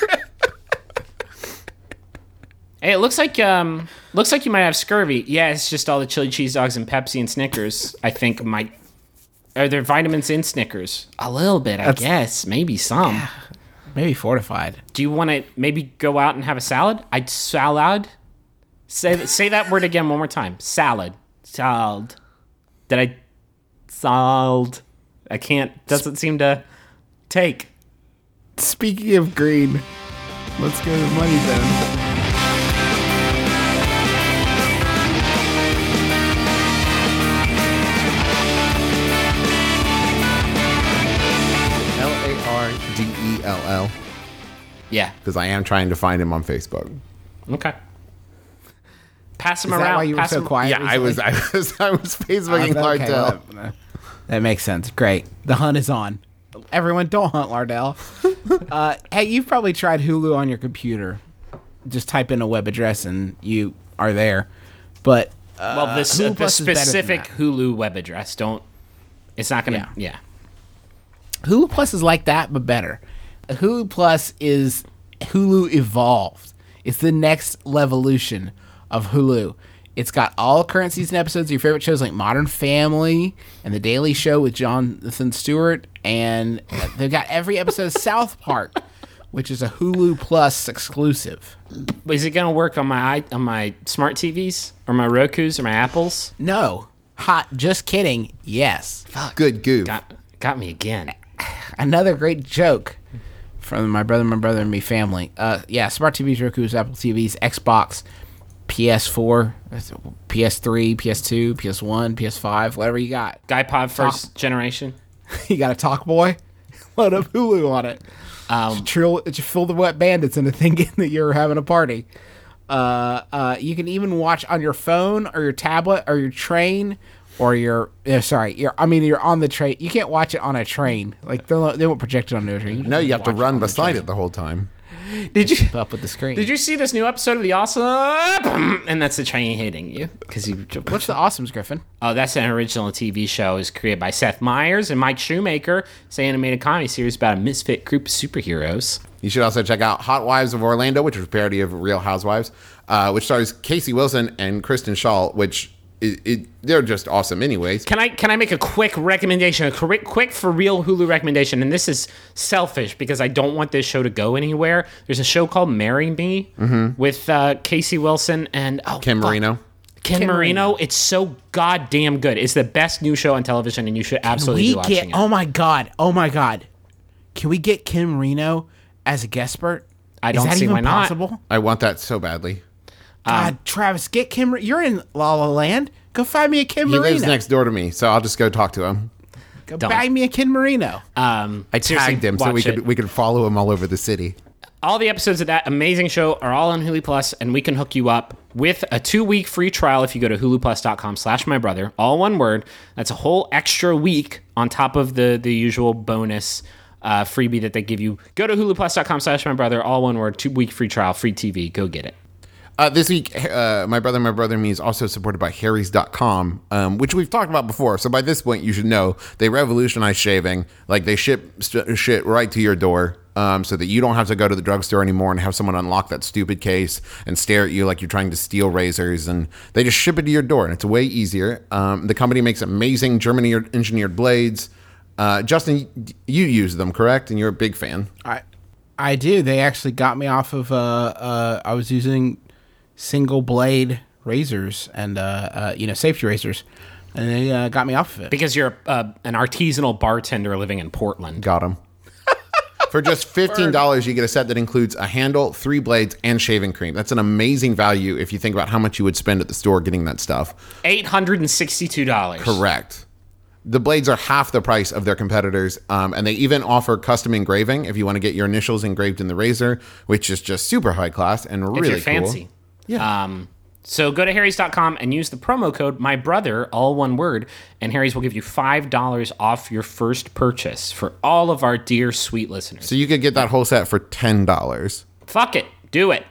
Hey, it looks like um looks like you might have scurvy. Yeah, it's just all the chili cheese dogs and Pepsi and Snickers. I think might. Are there vitamins in Snickers? A little bit, I guess. Maybe some. Maybe fortified. Do you want to maybe go out and have a salad? I'd salad. Say say that word again one more time. Salad. Salad. Did I? Salad. I can't. Doesn't seem to take. Speaking of green, let's go to Money Zone. L A R D E L L. Yeah. Because I am trying to find him on Facebook. Okay. Pass them Is around. that why you were Pass so 'em- quiet? Yeah, I was, I was, I was Facebooking recently? Okay, Lardell. well, that, that makes sense. Great. The hunt is on. Everyone, don't hunt Lardell. uh, hey, you've probably tried Hulu on your computer. Just type in a web address and you are there. But uh, Well, this Hulu the Plus is better than specific that. Hulu web address. Don't. It's not gonna. Yeah. Hulu Plus is like that, but better. Hulu Plus is Hulu evolved. It's the next levolution of Hulu. It's got all current season episodes of your favorite shows like Modern Family and The Daily Show with Jonathan Stewart, and they've got every episode of South Park, which is a Hulu Plus exclusive. Is it gonna work on my i- on my smart T Vs or my Roku's or my Apples? No, hot. Just kidding. Yes. Good goof. Got got me again. Another great joke from my brother, my brother, and me family. Uh, yeah, smart T Vs, Roku's, Apple T Vs, Xbox, P S four, P S three, P S two, P S one, P S five, whatever you got. Guy Pod first generation. You got a Talk Boy? Load up Hulu on it. Um, Trill, it should fill the wet bandits into thinking that you're having a party. Uh, uh, you can even watch on your phone or your tablet or your train or your. Uh, sorry, you're. I mean, you're on the train. You can't watch it on a train. Like they won't, they won't project it on the train. No, you have to watch run on the beside train. it the whole time. did you Keep up with the screen. did you see this new episode of The Awesome? And that's the train hitting you because you. What's the Awesomes, Griffin? Oh, that's an original T V show. Is created by Seth Meyers and Mike Shoemaker. It's an animated comedy series about a misfit group of superheroes. You should also check out Hot Wives of Orlando, which is a parody of Real Housewives, uh, which stars Casey Wilson and Kristen Shaw, which it, it, they're just awesome anyways. Can I can I make a quick recommendation, a quick quick for real Hulu recommendation? And this is selfish because I don't want this show to go anywhere. There's a show called Marry Me with uh, Casey Wilson and oh, Kim fuck. Marino. Ken Ken Marino. Marino. It's so goddamn good. It's the best new show on television, and you should absolutely we be watching get. it. Oh my god. Oh my god. Can we get Kim Marino as a guest expert? I don't Is that see even why not. possible? I want that so badly. God, Travis, get Kim. You're in La La Land. Go find me a Kim He Marino. lives next door to me, so I'll just go talk to him. Go Don't. bag me a Kim Marino. Um, I seriously, tagged him so we watch could it. we could follow him all over the city. All the episodes of that amazing show are all on Hulu Plus, and we can hook you up with a two-week free trial if you go to huluplus.com slash my brother, all one word. That's a whole extra week on top of the, the usual bonus uh, freebie that they give you. Go to huluplus.com slash my brother, all one word, two-week free trial, free T V. Go get it. Uh, this week, uh, My Brother, My Brother and Me is also supported by Harry's dot com, um, which we've talked about before. So by this point, you should know they revolutionized shaving. Like they ship st- shit right to your door um, so that you don't have to go to the drugstore anymore and have someone unlock that stupid case and stare at you like you're trying to steal razors. And they just ship it to your door, and it's way easier. Um, the company makes amazing German-engineered blades. Uh, Justin, you use them, correct? And you're a big fan. I, I do. They actually got me off of. Uh, uh, I was using single blade razors and uh, uh, you know, safety razors, and they uh, got me off of it. Because you're uh, an artisanal bartender living in Portland. Got them. For just fifteen dollars, you get a set that includes a handle, three blades, and shaving cream. That's an amazing value if you think about how much you would spend at the store getting that stuff. eight hundred sixty-two dollars. Correct. The blades are half the price of their competitors, um, and they even offer custom engraving if you want to get your initials engraved in the razor, which is just super high class and If really you're fancy. cool. Yeah. Um, so go to harrys dot com and use the promo code my brother, all one word, and Harry's will give you five dollars off your first purchase for all of our dear sweet listeners. So you could get that whole set for ten dollars. Fuck it. Do it.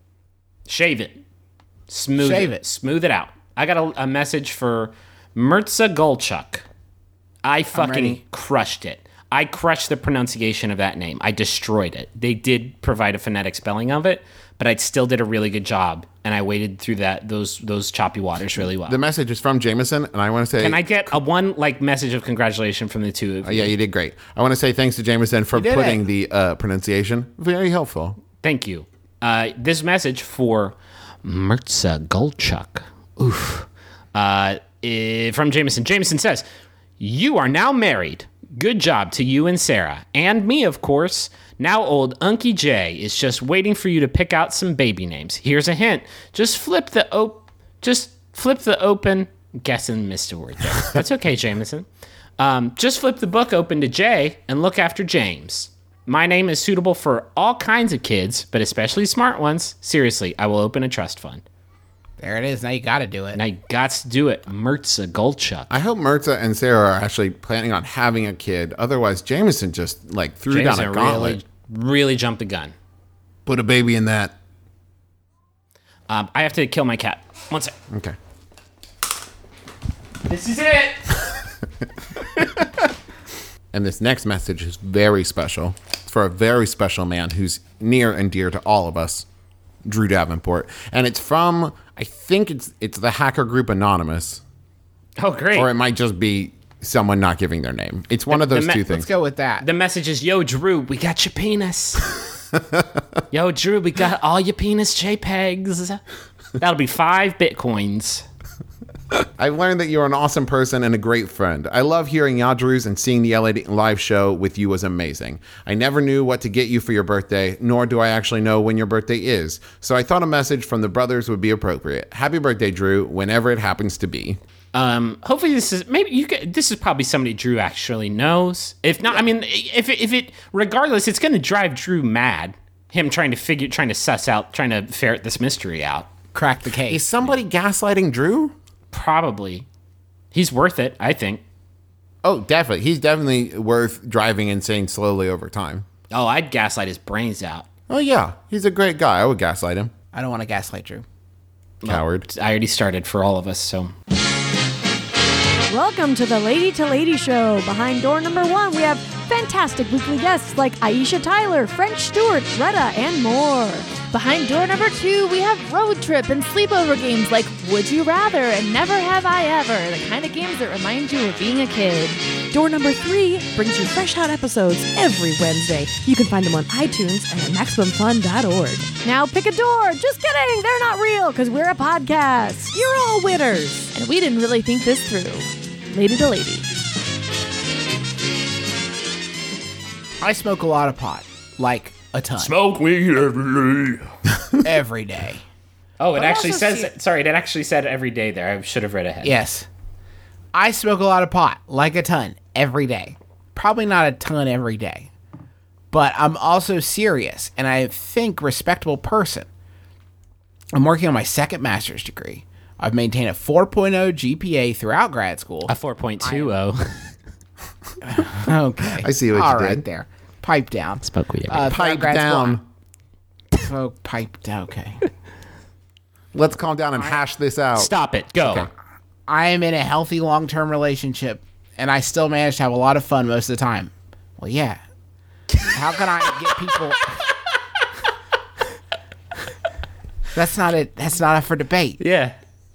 Shave it. Smooth Shave it. it. Smooth it out. I got a, a message for Mirza Golchuk. I fucking ready. crushed it. I crushed the pronunciation of that name. I destroyed it. They did provide a phonetic spelling of it, but I still did a really good job, and I waded through that those those choppy waters really well. The message is from Jameson, and I want to say... Can I get a one like message of congratulations from the two of Uh, you? yeah, you did great. I want to say thanks to Jameson for did putting it. the uh, pronunciation. Very helpful. Thank you. Uh, this message for Mirza Golchuk. Oof. Uh, eh, from Jameson. Jameson says, "You are now married. Good job to you and Sarah. And me, of course. Now old Unky J is just waiting for you to pick out some baby names. Here's a hint. Just flip the op- Just flip the open... I'm guessing missed a word there. That's okay, Jameson. Um, just flip the book open to J and look after James. My name is suitable for all kinds of kids, but especially smart ones. Seriously, I will open a trust fund." There it is. Now you got to do it. And I got to do it. Mirza Goldchuck. I hope Mirza and Sarah are actually planning on having a kid. Otherwise, Jameson just like threw down a Jameson gauntlet. really, really jumped the gun. Put a baby in that. Um, I have to kill my cat. One sec. Okay. This is it. And this next message is very special. It's for a very special man who's near and dear to all of us, Drew Davenport. And it's from, I think it's it's the hacker group Anonymous. Oh, great. Or it might just be someone not giving their name. It's one of those the me- two Let's things. go with that. The message is, yo, Drew, we got your penis. Yo, Drew, we got all your penis JPEGs. That'll be five Bitcoins. I've learned that you're an awesome person and a great friend. I love hearing Yadrus, and seeing the L A live show with you was amazing. I never knew what to get you for your birthday, nor do I actually know when your birthday is. So I thought a message from the brothers would be appropriate. Happy birthday, Drew, whenever it happens to be. Um, hopefully this is maybe you could, this is probably somebody Drew actually knows. If not, I mean, if it, if it regardless, it's going to drive Drew mad. Him trying to figure, trying to suss out, trying to ferret this mystery out. Crack the case. Is somebody gaslighting Drew? Probably, he's worth it. I think. Oh, definitely. He's definitely worth driving insane slowly over time. Oh, I'd gaslight his brains out. Oh, yeah. He's a great guy. I would gaslight him. I don't want to gaslight Drew. Coward. I already started for all of us, so. Welcome to the Lady to Lady Show. Behind door number one, we have fantastic weekly guests like Aisha Tyler, French Stewart, Retta, and more. Behind door number two, we have road trip and sleepover games like Would You Rather and Never Have I Ever, the kind of games that remind you of being a kid. Door number three brings you fresh hot episodes every Wednesday. You can find them on iTunes and at maximum fun dot org. Now pick a door. Just kidding. They're not real because we're a podcast. You're all winners. And we didn't really think this through. Lady to Lady. I smoke a lot of pot. Like, a ton. Smoke weed every day. Every day. Oh, it But I actually also says. see- Sorry, it actually said every day there. I should have read ahead. Yes. I smoke a lot of pot. Like a ton. Every day. Probably not a ton every day. But I'm also serious. And I think respectable person. I'm working on my second master's degree. I've maintained a four point oh G P A throughout grad school. A four point two oh. Okay. I see what All you right did. there. Pipe down. Smoke weed. Uh, throughout Pipe grad school, down. Smoke pipe down. Okay. Let's calm down and hash this out. Stop it. Go. Okay. I am in a healthy long-term relationship, and I still manage to have a lot of fun most of the time. Well, yeah. How can I get people? That's not it. That's not up for debate. Yeah.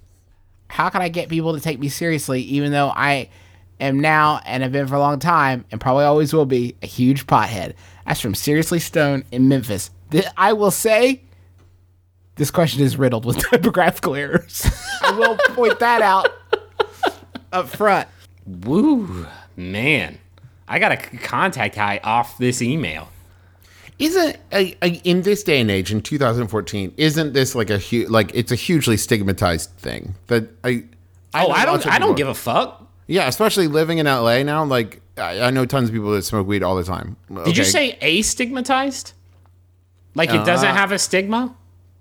How can I get people to take me seriously, even though I am now and have been for a long time, and probably always will be, a huge pothead? That's from Seriously Stone in Memphis. Th- I will say, this question is riddled with typographical errors. I will point that out up front. Woo, man. I got to contact High off this email. Isn't a, a, in this day and age in two thousand fourteen? Isn't this like a hu- like it's a hugely stigmatized thing that I? Oh, know I lots don't. of I don't people- give a fuck. Yeah, especially living in L A now. Like I, I know tons of people that smoke weed all the time. Did you say astigmatized? Like it doesn't Uh, have a stigma?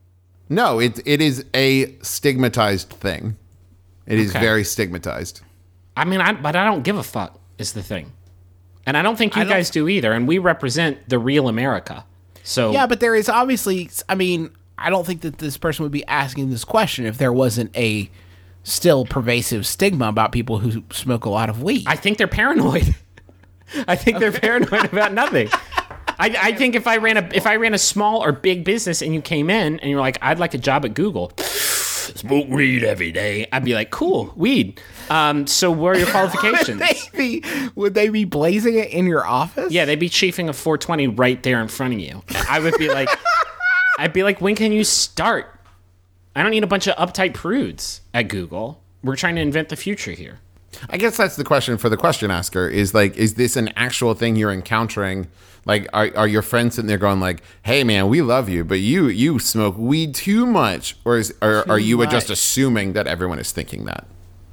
no? It it is a stigmatized thing. It is Okay. very stigmatized. I mean, I, but I don't give a fuck is the thing. And I don't think you I don't- guys do either. And we represent the real America. So Yeah, but there is obviously, I mean, I don't think that this person would be asking this question if there wasn't a still pervasive stigma about people who smoke a lot of weed. I think they're paranoid. I think they're paranoid about nothing. I, I think if I ran a if I ran a small or big business and you came in and you're like, I'd like a job at Google, smoke weed every day, I'd be like, cool, weed. Um, so what are your qualifications? Would they be, would they be blazing it in your office? Yeah, they'd be chiefing a four twenty right there in front of you. I would be like, I'd be like, when can you start? I don't need a bunch of uptight prudes at Google. We're trying to invent the future here. I guess that's the question for the question asker is like, is this an actual thing you're encountering? Like, are, are your friends sitting there going like, hey man, we love you, but you, you smoke weed too much? Or is, or are you much. just assuming that everyone is thinking that?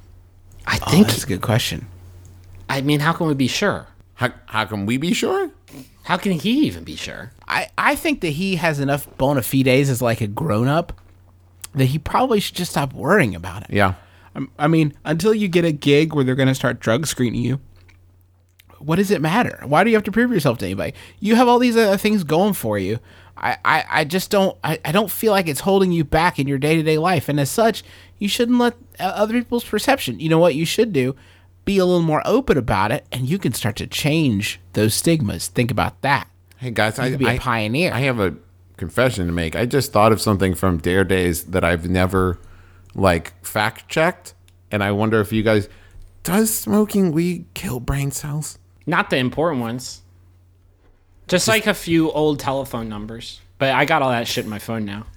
I Oh, think. that's a good question. I mean, how can we be sure? How, how can we be sure? How can he even be sure? I, I think that he has enough bona fides as like a grown up that he probably should just stop worrying about it. Yeah. Um, I mean, until you get a gig where they're going to start drug screening you, what does it matter? Why do you have to prove yourself to anybody? You have all these other things going for you. I, I, I just don't I, I don't feel like it's holding you back in your day-to-day life. And as such, you shouldn't let other people's perception. You know what you should do? Be a little more open about it, and you can start to change those stigmas. Think about that. Hey guys, You I could be a I- pioneer. I have a confession to make. I just thought of something from Dare Days that I've never like fact checked, and I wonder if you guys, does smoking weed kill brain cells? Not the important ones. Just like a few old telephone numbers. But I got all that shit in my phone now.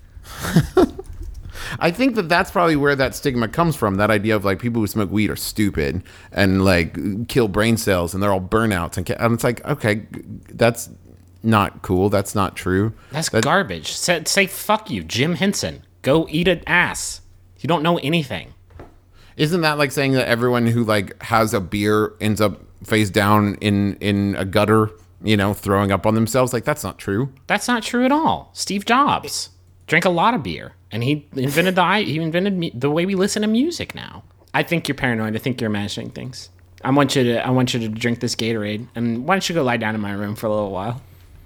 I think that that's probably where that stigma comes from. That idea of like people who smoke weed are stupid and like kill brain cells and they're all burnouts. And, ca- and it's like, okay, that's not cool. That's not true. That's That- garbage. Say, say fuck you, Jim Henson. Go eat an ass. You don't know anything. Isn't that like saying that everyone who like has a beer ends up face down in in a gutter, you know, throwing up on themselves? Like, that's not true. That's not true at all. Steve Jobs drank a lot of beer, and he invented the he invented mu- the way we listen to music now. I think you're paranoid. I think you're imagining things. I want you to I want you to drink this Gatorade, and why don't you go lie down in my room for a little while?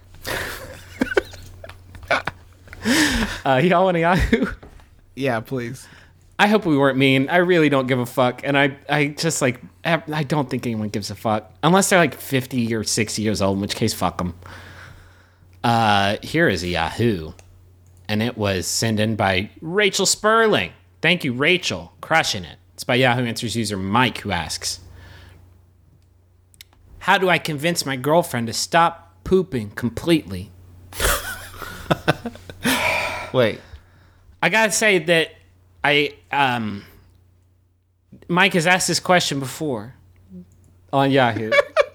uh, y'all want a Yahoo? Yeah, please. I hope we weren't mean. I really don't give a fuck, and I, I just like I don't think anyone gives a fuck unless they're like fifty or sixty years old, in which case, fuck them. Uh, here is a Yahoo, and it was sent in by Rachel Sperling. Thank you, Rachel, crushing it. It's by Yahoo Answers user Mike, who asks, "How do I convince my girlfriend to stop pooping completely?" Wait. I gotta say that I um Mike has asked this question before on Yahoo.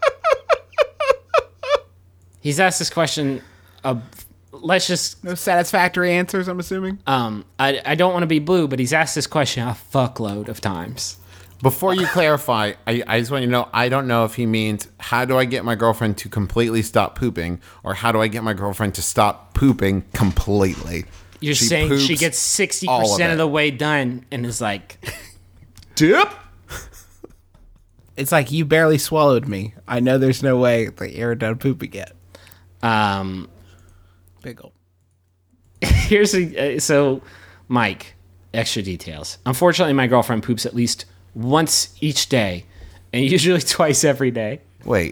He's asked this question of let's just No satisfactory answers, I'm assuming. um I I don't want to be blue, but he's asked this question a fuckload of times. Before you clarify, I, I just want you to know, I don't know if he means how do I get my girlfriend to completely stop pooping, or how do I get my girlfriend to stop pooping completely. You're She saying she poops gets sixty all of percent of, it. the way done and is like, Dip? It's like you barely swallowed me. I know there's no way that you're done pooping yet. um, Big ol'. here's a uh, so Mike, extra details. Unfortunately, my girlfriend poops at least once each day, and usually twice every day. Wait.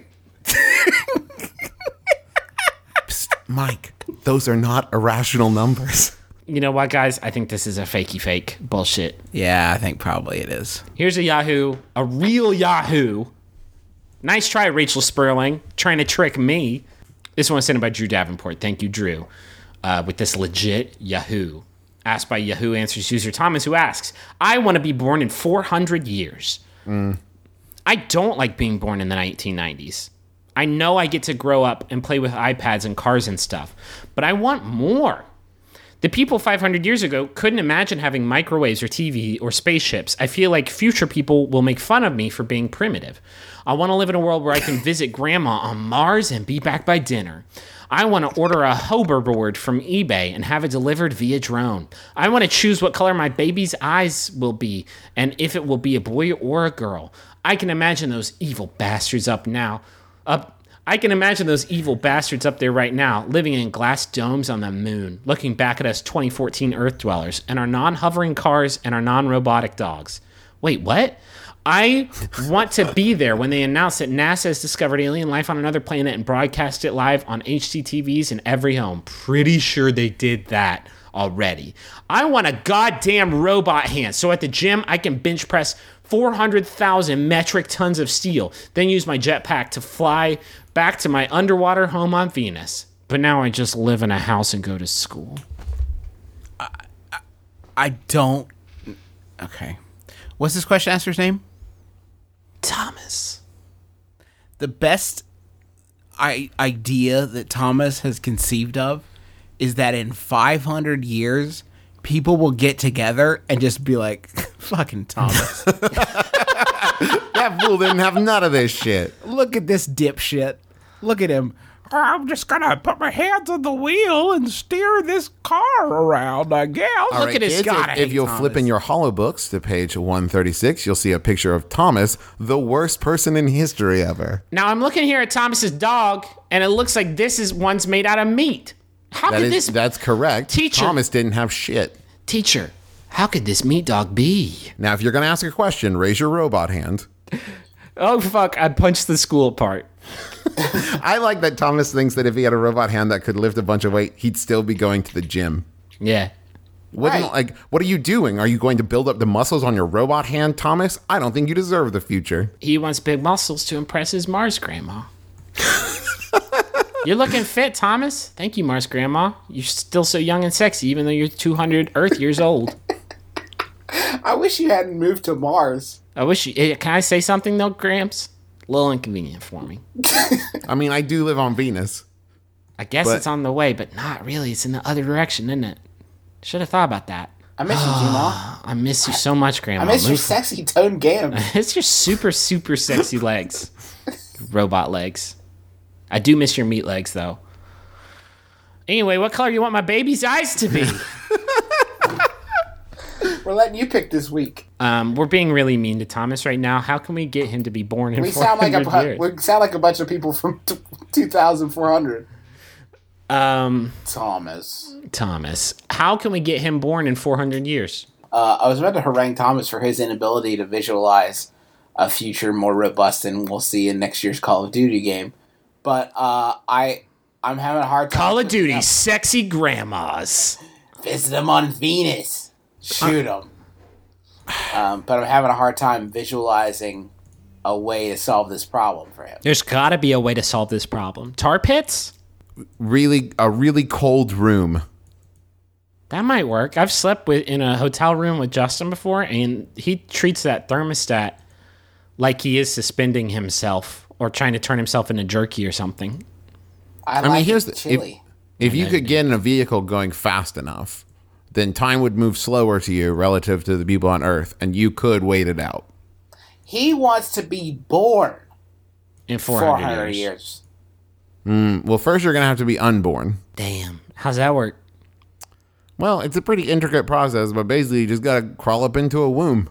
Psst, Mike, those are not irrational numbers. You know what, guys? I think this is a fakey fake bullshit. Yeah, I think probably it is. Here's a Yahoo, a real Yahoo. Nice try, Rachel Sperling, trying to trick me. This one was sent in by Drew Davenport. Thank you, Drew. Uh, with this legit Yahoo. Asked by Yahoo Answers user Thomas, who asks, I want to be born in four hundred years. I don't like being born in the nineteen nineties. I know I get to grow up and play with iPads and cars and stuff, but I want more. The people five hundred years ago couldn't imagine having microwaves or T V or spaceships. I feel like future people will make fun of me for being primitive. I want to live in a world where I can visit grandma on Mars and be back by dinner. I want to order a hoverboard from eBay and have it delivered via drone. I want to choose what color my baby's eyes will be and if it will be a boy or a girl. I can imagine those evil bastards up now. Up I can imagine those evil bastards up there right now, living in glass domes on the moon, looking back at us twenty fourteen Earth dwellers and our non-hovering cars and our non-robotic dogs. Wait, what? I want to be there when they announce that NASA has discovered alien life on another planet and broadcast it live on H D T Vs in every home. Pretty sure they did that already. I want a goddamn robot hand, so at the gym I can bench press four hundred thousand metric tons of steel, then use my jetpack to fly back to my underwater home on Venus. But now I just live in a house and go to school. I don't. Okay. What's this question answer's name? Thomas. The best I- idea that Thomas has conceived of is that in five hundred years, people will get together and just be like, fucking Thomas. That fool didn't have none of this shit. Look at this dipshit. Look at him I'm just gonna put my hands on the wheel and steer this car around, I guess. All Look right, at his kids, God, I If, if hate you'll Thomas. flip in your hollow books to page one thirty-six, you'll see a picture of Thomas, the worst person in history ever. Now I'm looking here at Thomas's dog, and it looks like this is one's made out of meat. How That could is, this that's correct. Teacher. Thomas didn't have shit. teacher? How could this meat dog be? Now, if you're going to ask a question, raise your robot hand. Oh fuck! I punched the school apart. I like that Thomas thinks that if he had a robot hand that could lift a bunch of weight, he'd still be going to the gym. Yeah. Wouldn't, Right. like, what are you doing? Are you going to build up the muscles on your robot hand, Thomas? I don't think you deserve the future. He wants big muscles to impress his Mars grandma. You're looking fit, Thomas. Thank you, Mars grandma. You're still so young and sexy, even though you're two hundred Earth years old. I wish you hadn't moved to Mars. I wish you. eh, Can I say something though, Gramps? A little inconvenient for me. I mean, I do live on Venus. I guess But- it's on the way, but not really. It's in the other direction, isn't it? Should have thought about that. I miss you, Gma. I miss you so much, Grandma. I miss your Move- sexy toned gam. It's your super, super sexy legs. Robot legs. I do miss your meat legs, though. Anyway, what color you want my baby's eyes to be? We're letting you pick this week. um, we're being really mean to Thomas right now. How can we get him to be born in We four sound like hundred a years? bu- we sound like a bunch of people from t- two thousand four hundred. Um, Thomas. Thomas. How can we get him born in four hundred years? Uh, I was about to harangue Thomas for his inability to visualize a future more robust than we'll see in next year's Call of Duty game. But uh, I, I'm having a hard time. Call of putting Duty, up- sexy grandmas. Visit them on Venus. Shoot them. Um, but I'm having a hard time visualizing a way to solve this problem for him. There's got to be a way to solve this problem. Tar pits? Really, a really cold room. That might work. I've slept with in a hotel room with Justin before, and he treats that thermostat like he is suspending himself or trying to turn himself into jerky or something. I, I mean, like here's it the chili. if, if you could get in a vehicle going fast enough, then time would move slower to you relative to the people on Earth, and you could wait it out. He wants to be born In four four hundred hundred years. years. Well, first you're gonna have to be unborn. Damn. How's that work? Well, it's a pretty intricate process, but basically you just gotta crawl up into a womb.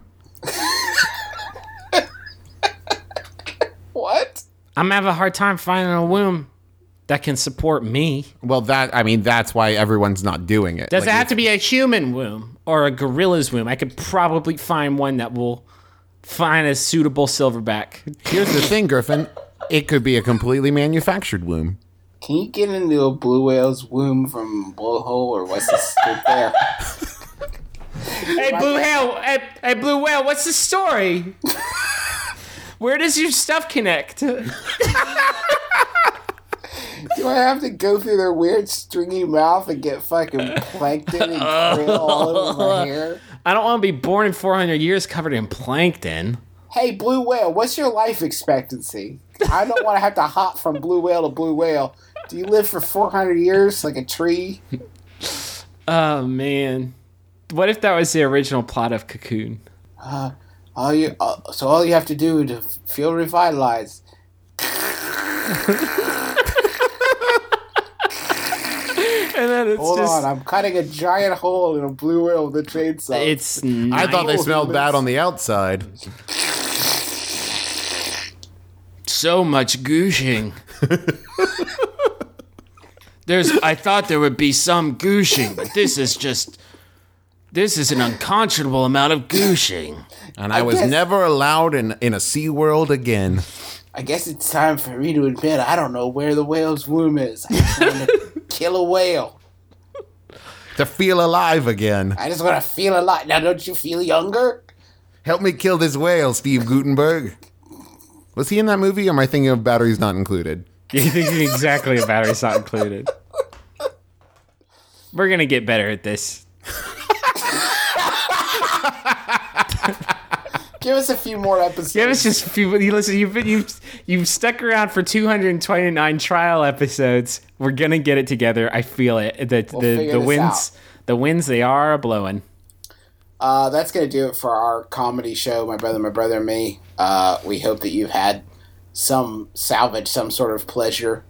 What? I'm having a hard time finding a womb that can support me. Well, that I mean, that's why everyone's not doing it. Does Like, it have to be a human womb or a gorilla's womb? I could probably find one that will find a suitable silverback. Here's the thing, Griffin. It could be a completely manufactured womb. Can you get into a blue whale's womb from blowhole, or what's the scoop there? Hey, Blue Whale! Hey, hey, Blue Whale! What's the story? Where does your stuff connect? Do I have to go through their weird stringy mouth and get fucking plankton and krill all over my hair? I don't want to be born in four hundred years covered in plankton. Hey, blue whale, what's your life expectancy? I don't want to have to hop from blue whale to blue whale. Do you live for four hundred years like a tree? Oh man, what if that was the original plot of Cocoon? All you, uh, so all you have to do to feel revitalized. And then it's Hold just on, I'm cutting a giant hole in a blue whale with a chainsaw. it's. I thought they Nice. smelled bad on the outside. so much gooshing. There's I thought there would be some gooshing, but this is just this is an unconscionable amount of gooshing. And I, was guess- never allowed in, in a Sea World again. I guess it's time for me to admit I don't know where the whale's womb is. I just want to kill a whale. To feel alive again. I just want to feel alive. Now, don't you feel younger? Help me kill this whale, Steve Gutenberg. Was he in that movie, or am I thinking of Batteries Not Included? You're thinking exactly of batteries not included. We're gonna get better at this. Give us a few more episodes. Give us just a few. You listen. You've been, you've you've stuck around for two hundred twenty-nine trial episodes. We're gonna get it together. I feel it. The We'll the figure the this winds out. the winds they are blowing. Uh, that's going to do it for our comedy show, My Brother, My Brother, and Me. Uh, we hope that you've had some salvage, some sort of pleasure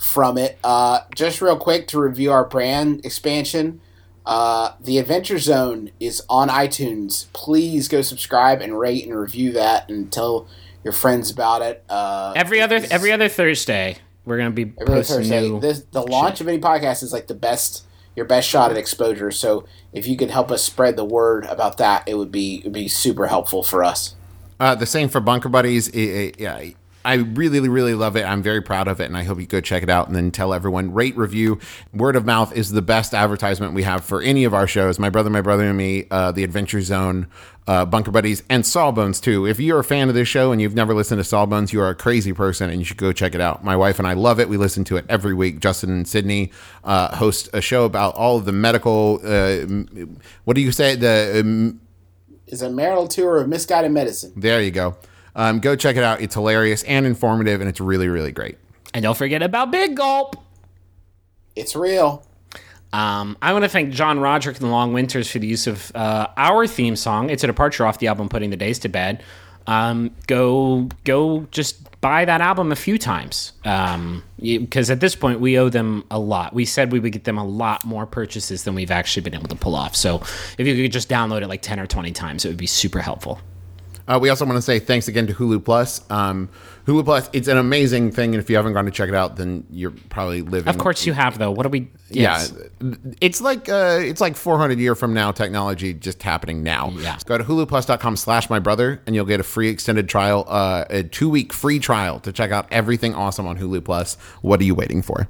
from it. Uh, just real quick to review our brand expansion. Uh, the Adventure Zone is on iTunes. Please go subscribe and rate and review that and tell your friends about it. Uh, Every other every other Thursday, we're gonna be every other posting Thursday. new. This, the launch shit. of any podcast is like the best, your best shot at exposure. So if you could help us spread the word about that, it would be it would be super helpful for us. Uh, the same for Bunker Buddies. It, it, yeah, I really, really love it. I'm very proud of it, and I hope you go check it out and then tell everyone. Rate, review. Word of mouth is the best advertisement we have for any of our shows. My Brother, My Brother and Me, uh, The Adventure Zone, uh, Bunker Buddies, and Sawbones, too. If you're a fan of this show and you've never listened to Sawbones, you are a crazy person, and you should go check it out. My wife and I love it. We listen to it every week. Justin and Sydney uh, host a show about all of the medical, uh, what do you say? The um, It's a marital tour of misguided medicine. There you go. Um, go check it out. It's hilarious and informative, and it's really, really great. And don't forget about Big Gulp. It's real. Um, I want to thank John Roderick and the Long Winters for the use of uh, our theme song. It's a departure off the album Putting the Days to Bed. Um, go, go, just buy that album a few times because um, at this point we owe them a lot. We said we would get them a lot more purchases than we've actually been able to pull off. So if you could just download it like ten or twenty times, it would be super helpful. Uh, we also want to say thanks again to Hulu Plus. Um, Hulu Plus, it's an amazing thing, and if you haven't gone to check it out, then you're probably living. Of course you have, though. What do we? Yes. Yeah, it's like uh, it's like four hundred year from now technology just happening now. Yeah. So go to hulu plus dot com slash my brother, and you'll get a free extended trial, uh, a two week free trial to check out everything awesome on Hulu Plus. What are you waiting for?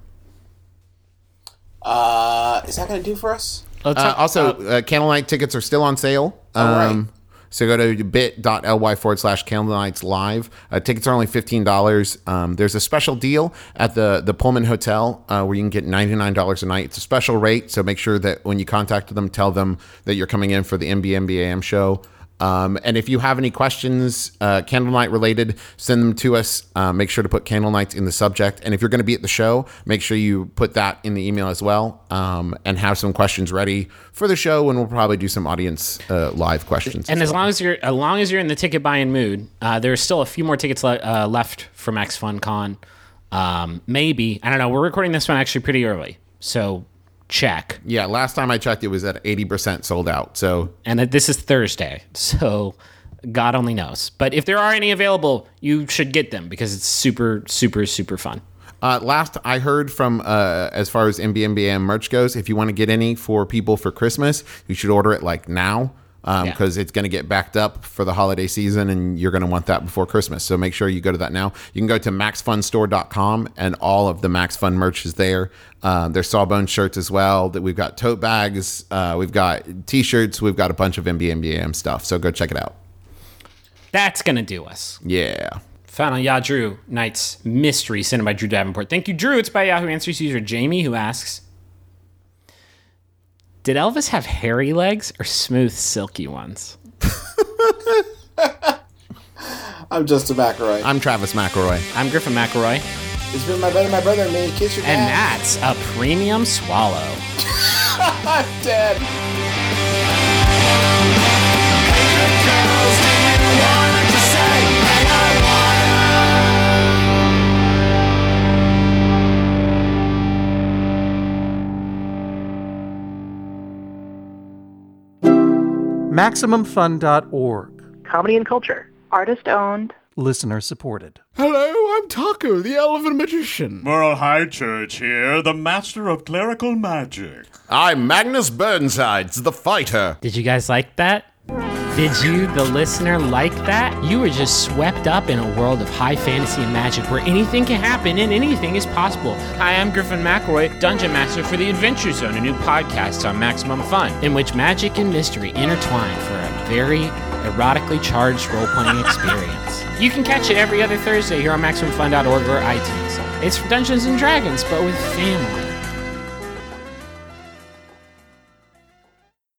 Uh, is that going to do for us? Let's Uh, talk- also, uh, uh, Candlelight tickets are still on sale. All right. Um, So go to bit.ly forward slash Candlelights Live. Uh, tickets are only fifteen dollars. Um, there's a special deal at the, the Pullman Hotel uh, where you can get ninety-nine dollars a night. It's a special rate, so make sure that when you contact them, tell them that you're coming in for the M B M B A M show. Um, and if you have any questions, uh, Candlelight related, send them to us. Uh, make sure to put Candlelights in the subject. And if you're going to be at the show, make sure you put that in the email as well, um, and have some questions ready for the show. And we'll probably do some audience uh, live questions. And as long as you're as long as you're in the ticket buying mood, uh, there's still a few more tickets le- uh, left for Max Fun Con. Um, maybe I don't know. We're recording this one actually pretty early, so check. Yeah, last time I checked, it was at eighty percent sold out. So And that this is Thursday, so God only knows. But if there are any available, you should get them because it's super, super, super fun. Uh, last I heard from, uh, as far as M B M B A M merch goes, if you want to get any for people for Christmas, you should order it like now because um, Yeah. it's going to get backed up for the holiday season and you're going to want that before Christmas. So make sure you go to that now. You can go to max fun store dot com and all of the Max Fun merch is there. Um, there's Sawbones shirts as well. That we've got tote bags, uh, we've got T-shirts, we've got a bunch of M B M B A M stuff. So go check it out. That's going to do us. Yeah. Found on Ya Drew, Night's Mystery, sent by Drew Davenport. Thank you, Drew. It's by Yahoo Answers user Jamie, who asks, did Elvis have hairy legs or smooth, silky ones? I'm Justin McElroy. I'm Travis McElroy. I'm Griffin McElroy, It's been my brother, my brother, and me. Kiss your and dad. that's a premium swallow. I'm dead. Girls, do you wanna just say, hey, I Maximum Fun dot org. Comedy and culture. Artist owned. Listener supported. Hello, I'm Taco, the Elven Magician. Moral High Church here, the master of clerical magic. I'm Magnus Burnsides, the fighter. Did you guys like that? Did you, the listener, like that? You were just swept up in a world of high fantasy and magic where anything can happen and anything is possible. Hi, I'm Griffin McElroy, Dungeon Master for the Adventure Zone, a new podcast on Maximum Fun, in which magic and mystery intertwine for a very erotically charged role-playing experience. You can catch it every other Thursday here on Maximum Fun dot org or iTunes. It's for Dungeons and Dragons, but with family.